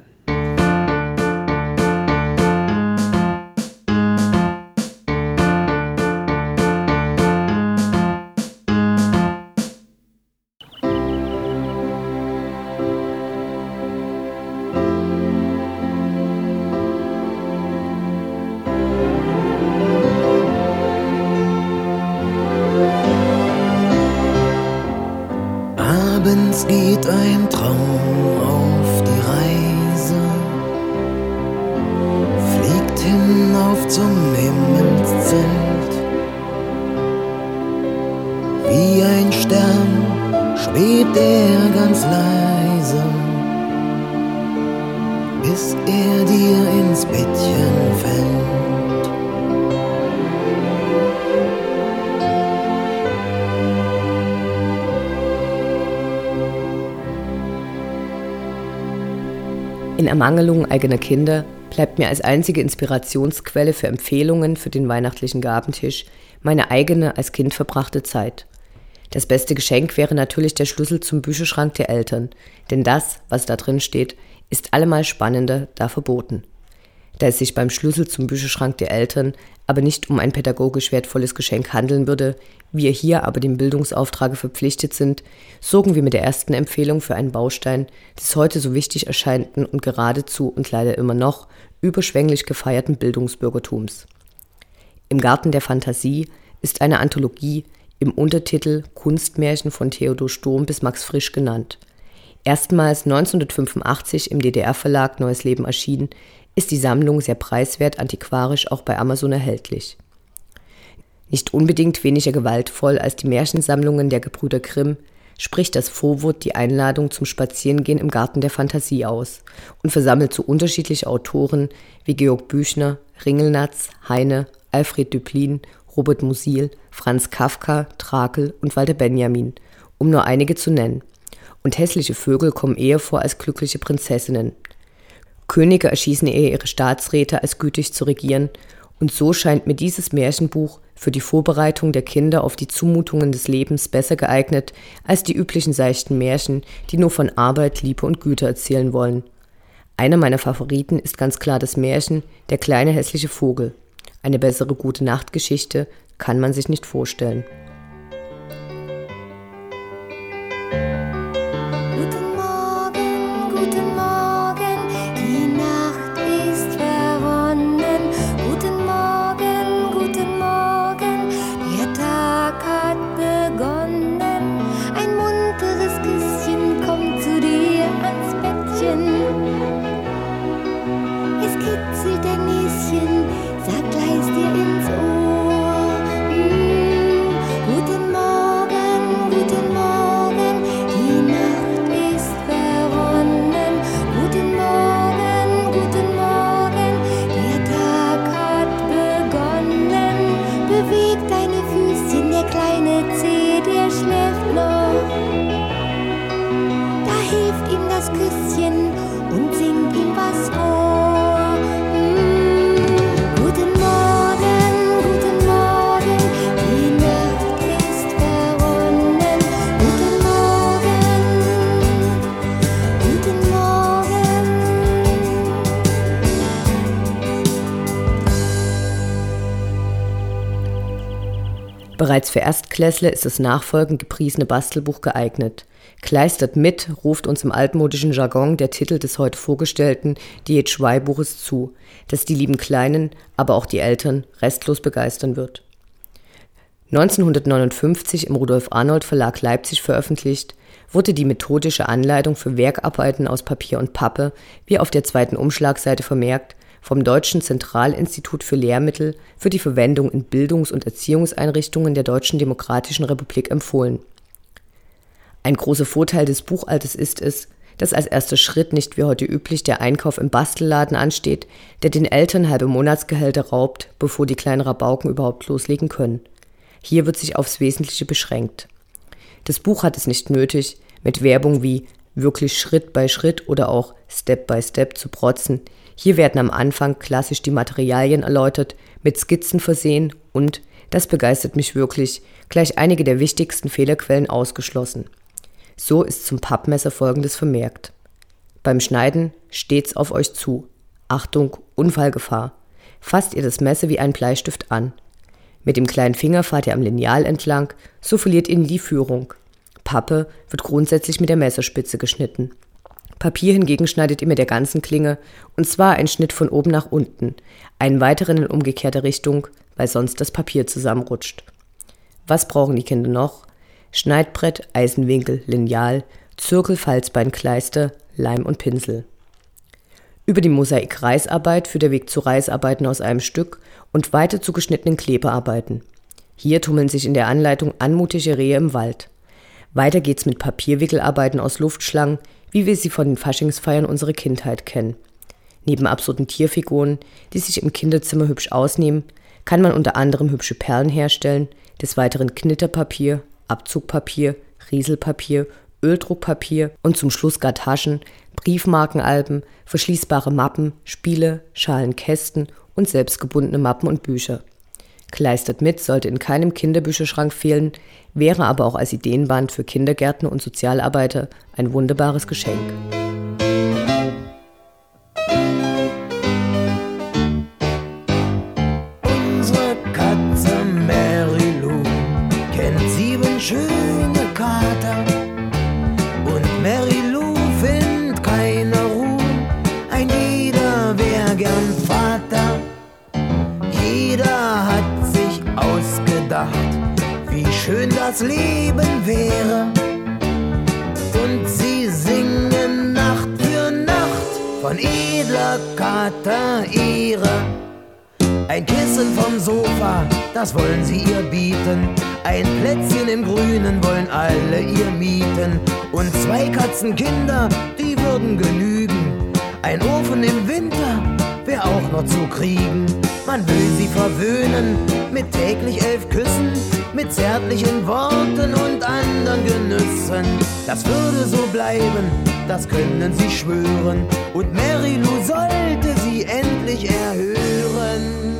Abends geht ein Traum auf die Reise, fliegt hinauf zum Himmelszelt. Wie ein Stern schwebt er ganz leise, bis er dir ins Bettchen fällt. In Ermangelung eigener Kinder bleibt mir als einzige Inspirationsquelle für Empfehlungen für den weihnachtlichen Gabentisch meine eigene als Kind verbrachte Zeit. Das beste Geschenk wäre natürlich der Schlüssel zum Bücherschrank der Eltern, denn das, was da drin steht, ist allemal spannender, da verboten. Da es sich beim Schlüssel zum Bücherschrank der Eltern aber nicht um ein pädagogisch wertvolles Geschenk handeln würde, wir hier aber dem Bildungsauftrage verpflichtet sind, sorgen wir mit der ersten Empfehlung für einen Baustein des heute so wichtig erscheinenden und geradezu und leider immer noch überschwänglich gefeierten Bildungsbürgertums. Im Garten der Fantasie ist eine Anthologie im Untertitel Kunstmärchen von Theodor Sturm bis Max Frisch genannt. Erstmals 1985 im DDR-Verlag Neues Leben erschienen, ist die Sammlung sehr preiswert antiquarisch auch bei Amazon erhältlich. Nicht unbedingt weniger gewaltvoll als die Märchensammlungen der Gebrüder Grimm spricht das Vorwort die Einladung zum Spazierengehen im Garten der Fantasie aus und versammelt so unterschiedliche Autoren wie Georg Büchner, Ringelnatz, Heine, Alfred Döblin, Robert Musil, Franz Kafka, Trakel und Walter Benjamin, um nur einige zu nennen. Und hässliche Vögel kommen eher vor als glückliche Prinzessinnen. Könige erschießen eher ihre Staatsräte, als gütig zu regieren, und so scheint mir dieses Märchenbuch für die Vorbereitung der Kinder auf die Zumutungen des Lebens besser geeignet als die üblichen seichten Märchen, die nur von Arbeit, Liebe und Güte erzählen wollen. Einer meiner Favoriten ist ganz klar das Märchen Der kleine hässliche Vogel. Eine bessere Gute-Nacht-Geschichte kann man sich nicht vorstellen. Es Küsschen, sagt leis dir ins Ohr. Guten Morgen, die Nacht ist verronnen. Guten Morgen, der Tag hat begonnen. Beweg deine Füßchen, der kleine Zeh, der schläft noch. Da hilft ihm das Küsschen und singt ihm was vor. Guten Morgen, die Nacht ist verronnen. Guten Morgen. Bereits für Erstklässler ist das nachfolgend gepriesene Bastelbuch geeignet. Kleistert mit ruft uns im altmodischen Jargon der Titel des heute vorgestellten DHY-Buches zu, das die lieben Kleinen, aber auch die Eltern restlos begeistern wird. 1959 im Rudolf-Arnold-Verlag Leipzig veröffentlicht, wurde die methodische Anleitung für Werkarbeiten aus Papier und Pappe, wie auf der zweiten Umschlagseite vermerkt, vom Deutschen Zentralinstitut für Lehrmittel für die Verwendung in Bildungs- und Erziehungseinrichtungen der Deutschen Demokratischen Republik empfohlen. Ein großer Vorteil des Buchalters ist es, dass als erster Schritt nicht wie heute üblich der Einkauf im Bastelladen ansteht, der den Eltern halbe Monatsgehälter raubt, bevor die kleinen Rabauken überhaupt loslegen können. Hier wird sich aufs Wesentliche beschränkt. Das Buch hat es nicht nötig, mit Werbung wie wirklich Schritt by Schritt oder auch Step by Step zu protzen. Hier werden am Anfang klassisch die Materialien erläutert, mit Skizzen versehen und, das begeistert mich wirklich, gleich einige der wichtigsten Fehlerquellen ausgeschlossen. So ist zum Pappmesser Folgendes vermerkt: Beim Schneiden stets auf euch zu. Achtung, Unfallgefahr. Fasst ihr das Messer wie ein Bleistift an. Mit dem kleinen Finger fahrt ihr am Lineal entlang, so verliert ihr nie die Führung. Pappe wird grundsätzlich mit der Messerspitze geschnitten. Papier hingegen schneidet ihr mit der ganzen Klinge, und zwar ein Schnitt von oben nach unten, einen weiteren in umgekehrter Richtung, weil sonst das Papier zusammenrutscht. Was brauchen die Kinder noch? Schneidbrett, Eisenwinkel, Lineal, Zirkel, Falzbein, Kleister, Leim und Pinsel. Über die Mosaik-Reisarbeit führt der Weg zu Reisarbeiten aus einem Stück und weiter zu geschnittenen Klebearbeiten. Hier tummeln sich in der Anleitung anmutige Rehe im Wald. Weiter geht's mit Papierwickelarbeiten aus Luftschlangen, wie wir sie von den Faschingsfeiern unserer Kindheit kennen. Neben absurden Tierfiguren, die sich im Kinderzimmer hübsch ausnehmen, kann man unter anderem hübsche Perlen herstellen, des Weiteren Knitterpapier, Abzugpapier, Rieselpapier, Öldruckpapier und zum Schluss gar Taschen, Briefmarkenalben, verschließbare Mappen, Spiele, Schalen, Kästen und selbstgebundene Mappen und Bücher. Kleistert mit sollte in keinem Kinderbücherschrank fehlen, wäre aber auch als Ideenband für Kindergärtner und Sozialarbeiter ein wunderbares Geschenk. Unsere Katze Mary Lou kennt 7 schöne Kater. Und Mary Lou findet keine Ruhe, ein jeder wär gern Vater. Jeder hat sich ausgedacht, wie schön das Leben wäre. Und sie singen Nacht für Nacht von edler Kater ihre. Ein Kissen vom Sofa, das wollen sie ihr bieten. Ein Plätzchen im Grünen wollen alle ihr mieten. Und 2 Katzenkinder, die würden genügen. Ein Ofen im Winter wär auch noch zu kriegen. Man will sie verwöhnen mit täglich 11 Küssen, mit zärtlichen Worten und anderen Genüssen. Das würde so bleiben, das können sie schwören. Und Mary Lou sollte sie endlich erhören.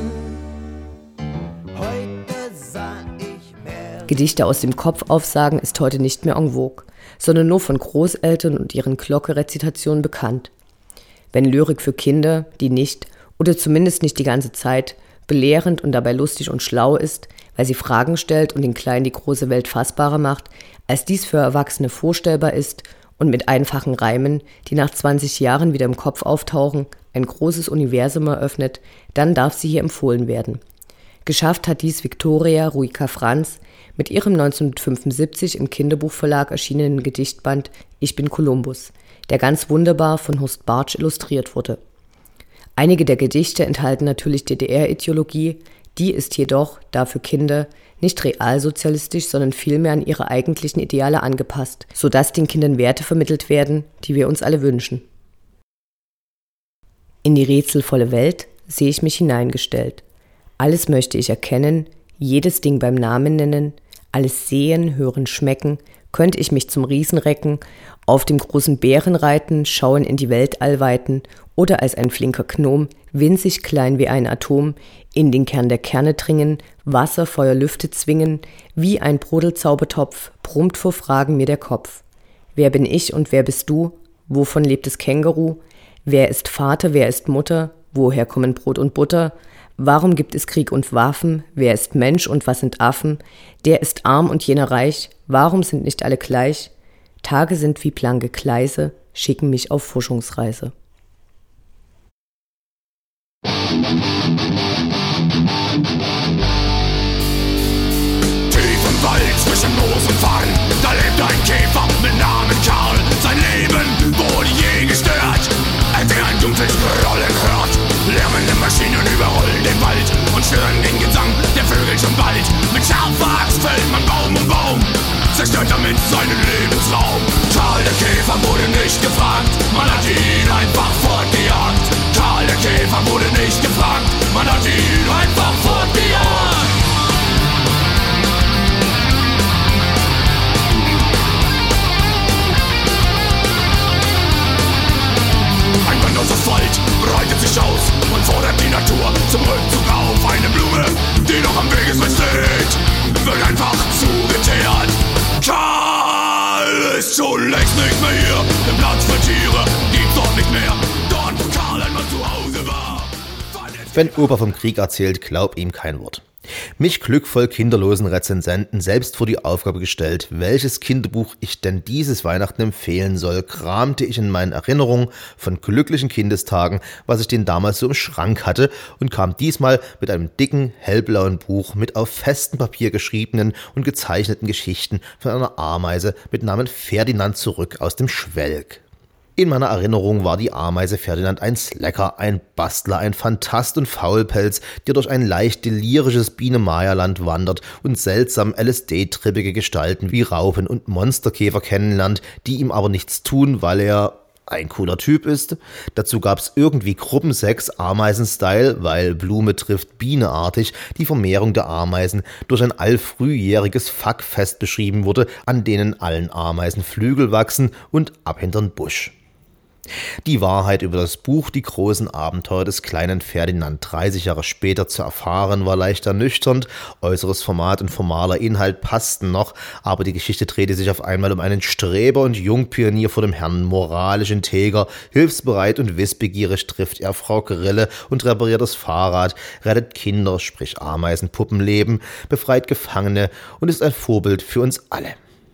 Heute sah ich Mary. Gedichte aus dem Kopf aufsagen ist heute nicht mehr en vogue, sondern nur von Großeltern und ihren Glocke-Rezitationen bekannt. Wenn Lyrik für Kinder, die nicht, oder zumindest nicht die ganze Zeit, belehrend und dabei lustig und schlau ist, weil sie Fragen stellt und den Kleinen die große Welt fassbarer macht, als dies für Erwachsene vorstellbar ist und mit einfachen Reimen, die nach 20 Jahren wieder im Kopf auftauchen, ein großes Universum eröffnet, dann darf sie hier empfohlen werden. Geschafft hat dies Viktoria Ruika-Franz mit ihrem 1975 im Kinderbuchverlag erschienenen Gedichtband Ich bin Kolumbus, der ganz wunderbar von Horst Bartsch illustriert wurde. Einige der Gedichte enthalten natürlich DDR-Ideologie, die ist jedoch, da für Kinder, nicht realsozialistisch, sondern vielmehr an ihre eigentlichen Ideale angepasst, sodass den Kindern Werte vermittelt werden, die wir uns alle wünschen. In die rätselvolle Welt sehe ich mich hineingestellt. Alles möchte ich erkennen, jedes Ding beim Namen nennen, alles sehen, hören, schmecken, könnte ich mich zum Riesen recken, auf dem großen Bären reiten, schauen in die Weltall weiten oder als ein flinker Gnom, winzig klein wie ein Atom, in den Kern der Kerne dringen, Wasser, Feuer, Lüfte zwingen, wie ein Brodelzaubertopf, brummt vor Fragen mir der Kopf. Wer bin ich und wer bist du? Wovon lebt das Känguru? Wer ist Vater, wer ist Mutter? Woher kommen Brot und Butter? Warum gibt es Krieg und Waffen? Wer ist Mensch und was sind Affen? Der ist arm und jener reich. Warum sind nicht alle gleich? Tage sind wie blanke Gleise, schicken mich auf Forschungsreise. Tief im Wald zwischen Moos und Farn, da lebt ein Käfer mit Namen Karl. Sein Leben wurde je gestört, als er ein dumpfes Grollen hört. Lärmende Maschinen überrollen den Wald und stören den Gesang der Vögel schon bald. Mit scharfer Axt fällt man Baum um Baum, zerstört damit seinen Lebensraum. Karl der Käfer wurde nicht gefragt, man hat ihn einfach fortgejagt. Karl der Käfer wurde nicht gefragt, man hat ihn einfach fortgejagt. Ein wandernder Wald breitet sich aus und fordert die Natur zum Rückzug auf. Eine Blume, die noch am Wegesrand steht, wird einfach zugeteert. Karl ist schon längst nicht mehr hier, den Platz für Tiere gibt's dort nicht mehr. Dort, wo Karl einmal zu Hause war. Wenn Opa vom Krieg erzählt, glaub ihm kein Wort. Mich glückvoll kinderlosen Rezensenten selbst vor die Aufgabe gestellt, welches Kinderbuch ich denn dieses Weihnachten empfehlen soll, kramte ich in meinen Erinnerungen von glücklichen Kindestagen, was ich denn damals so im Schrank hatte, und kam diesmal mit einem dicken, hellblauen Buch mit auf festem Papier geschriebenen und gezeichneten Geschichten von einer Ameise mit Namen Ferdinand zurück aus dem Schwelg. In meiner Erinnerung war die Ameise Ferdinand ein Slacker, ein Bastler, ein Phantast und Faulpelz, der durch ein leicht delirisches Biene-Maya-Land wandert und seltsam LSD-trippige Gestalten wie Raupen und Monsterkäfer kennenlernt, die ihm aber nichts tun, weil er ein cooler Typ ist. Dazu gab's irgendwie Gruppensex Ameisen-Style, weil Blume trifft Bieneartig die Vermehrung der Ameisen durch ein allfrühjähriges Fuckfest beschrieben wurde, an denen allen Ameisen Flügel wachsen und ab hintern Busch. Die Wahrheit über das Buch Die großen Abenteuer des kleinen Ferdinand 30 Jahre später zu erfahren, war leicht ernüchternd. Äußeres Format und formaler Inhalt passten noch, aber die Geschichte drehte sich auf einmal um einen Streber und Jungpionier vor dem Herrn, moralisch integer, hilfsbereit und wissbegierig trifft er Frau Grille und repariert das Fahrrad, rettet Kinder, sprich Ameisenpuppenleben, befreit Gefangene und ist ein Vorbild für uns alle.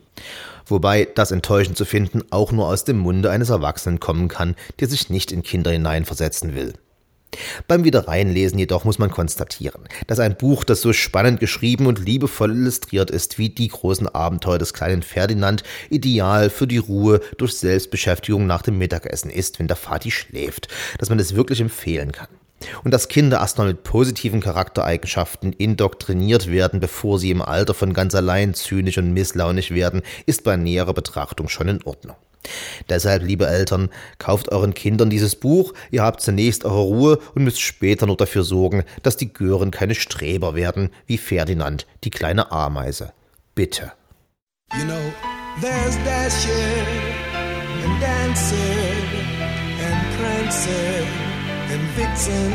Wobei das enttäuschend zu finden auch nur aus dem Munde eines Erwachsenen kommen kann, der sich nicht in Kinder hineinversetzen will. Beim Wiederreinlesen jedoch muss man konstatieren, dass ein Buch, das so spannend geschrieben und liebevoll illustriert ist wie Die großen Abenteuer des kleinen Ferdinand, ideal für die Ruhe durch Selbstbeschäftigung nach dem Mittagessen ist, wenn der Vati schläft, dass man es wirklich empfehlen kann. Und dass Kinder erstmal mit positiven Charaktereigenschaften indoktriniert werden, bevor sie im Alter von ganz allein zynisch und misslaunig werden, ist bei näherer Betrachtung schon in Ordnung. Deshalb, liebe Eltern, kauft euren Kindern dieses Buch, ihr habt zunächst eure Ruhe und müsst später nur dafür sorgen, dass die Gören keine Streber werden, wie Ferdinand, die kleine Ameise. Bitte. You know, there's Dasher and Dancer and Prancer and Vixen,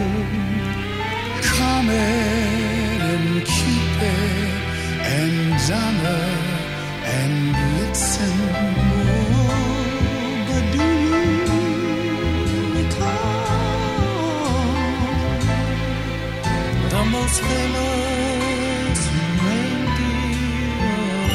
Comet and Cupid and Donner and Blitzen. Oh, but do you recall the most famous reindeer?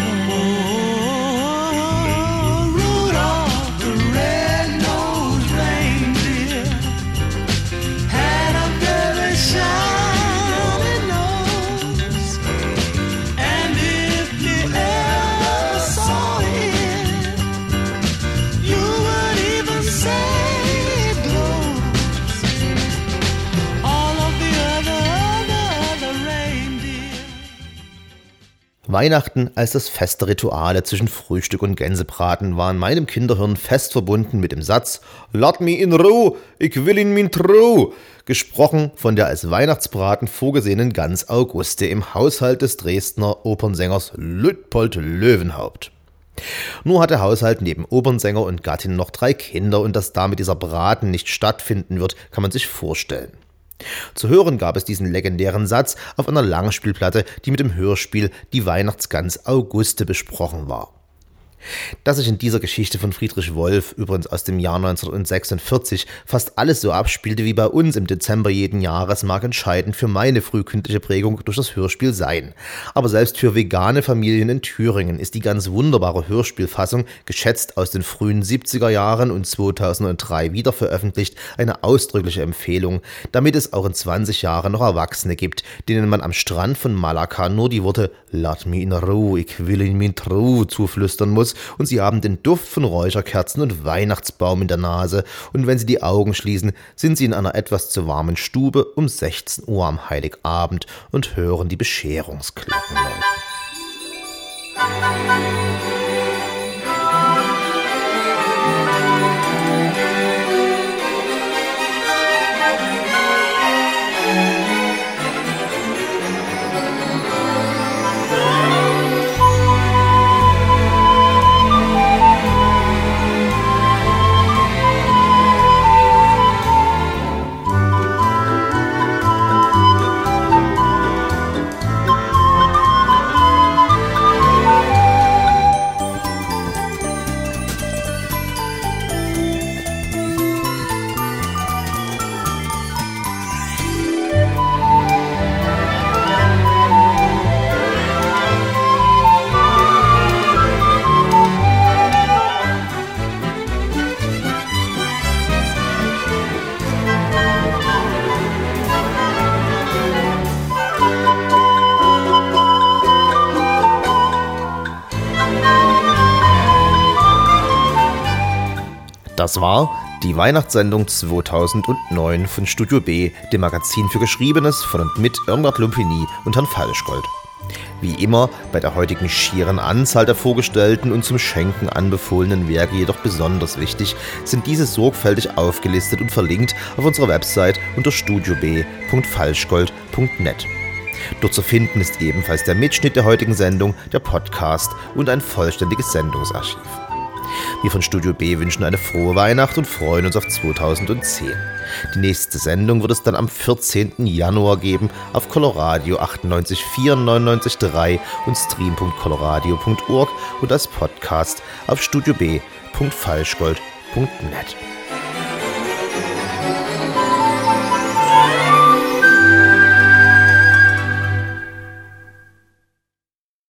Oh, Rudolph the red-nosed reindeer had a very shiny nose, and if you ever saw it, you would even say it glows. Weihnachten als das Fest der Rituale zwischen Frühstück und Gänsebraten war in meinem Kinderhirn fest verbunden mit dem Satz »Lasst mi in Ruh, ich will in min Truh«, gesprochen von der als Weihnachtsbraten vorgesehenen Gans Auguste im Haushalt des Dresdner Opernsängers Luitpold Löwenhaupt. Nur hat der Haushalt neben Opernsänger und Gattin noch 3 Kinder und dass damit dieser Braten nicht stattfinden wird, kann man sich vorstellen. Zu hören gab es diesen legendären Satz auf einer Langspielplatte, die mit dem Hörspiel Die Weihnachtsgans Auguste besprochen war. Dass sich in dieser Geschichte von Friedrich Wolf, übrigens aus dem Jahr 1946, fast alles so abspielte wie bei uns im Dezember jeden Jahres, mag entscheidend für meine frühkindliche Prägung durch das Hörspiel sein. Aber selbst für vegane Familien in Thüringen ist die ganz wunderbare Hörspielfassung, geschätzt aus den frühen 70er Jahren und 2003 wiederveröffentlicht, eine ausdrückliche Empfehlung, damit es auch in 20 Jahren noch Erwachsene gibt, denen man am Strand von Malakka nur die Worte »Lasst mi in Ruhe, ich will in min Truh« zuflüstern muss, und sie haben den Duft von Räucherkerzen und Weihnachtsbaum in der Nase und wenn sie die Augen schließen, sind sie in einer etwas zu warmen Stube um 16 Uhr am Heiligabend und hören die Bescherungsglocken läuten. Das war die Weihnachtssendung 2009 von Studio B, dem Magazin für Geschriebenes von und mit Irmgard Lumpini und Herrn Falschgold. Wie immer bei der heutigen schieren Anzahl der vorgestellten und zum Schenken anbefohlenen Werke jedoch besonders wichtig, sind diese sorgfältig aufgelistet und verlinkt auf unserer Website unter studiob.falschgold.net. Dort zu finden ist ebenfalls der Mitschnitt der heutigen Sendung, der Podcast und ein vollständiges Sendungsarchiv. Wir von Studio B wünschen eine frohe Weihnacht und freuen uns auf 2010. Die nächste Sendung wird es dann am 14. Januar geben auf Coloradio 98,4, 99,3 und stream.coloradio.org und als Podcast auf studiob.falschgold.net.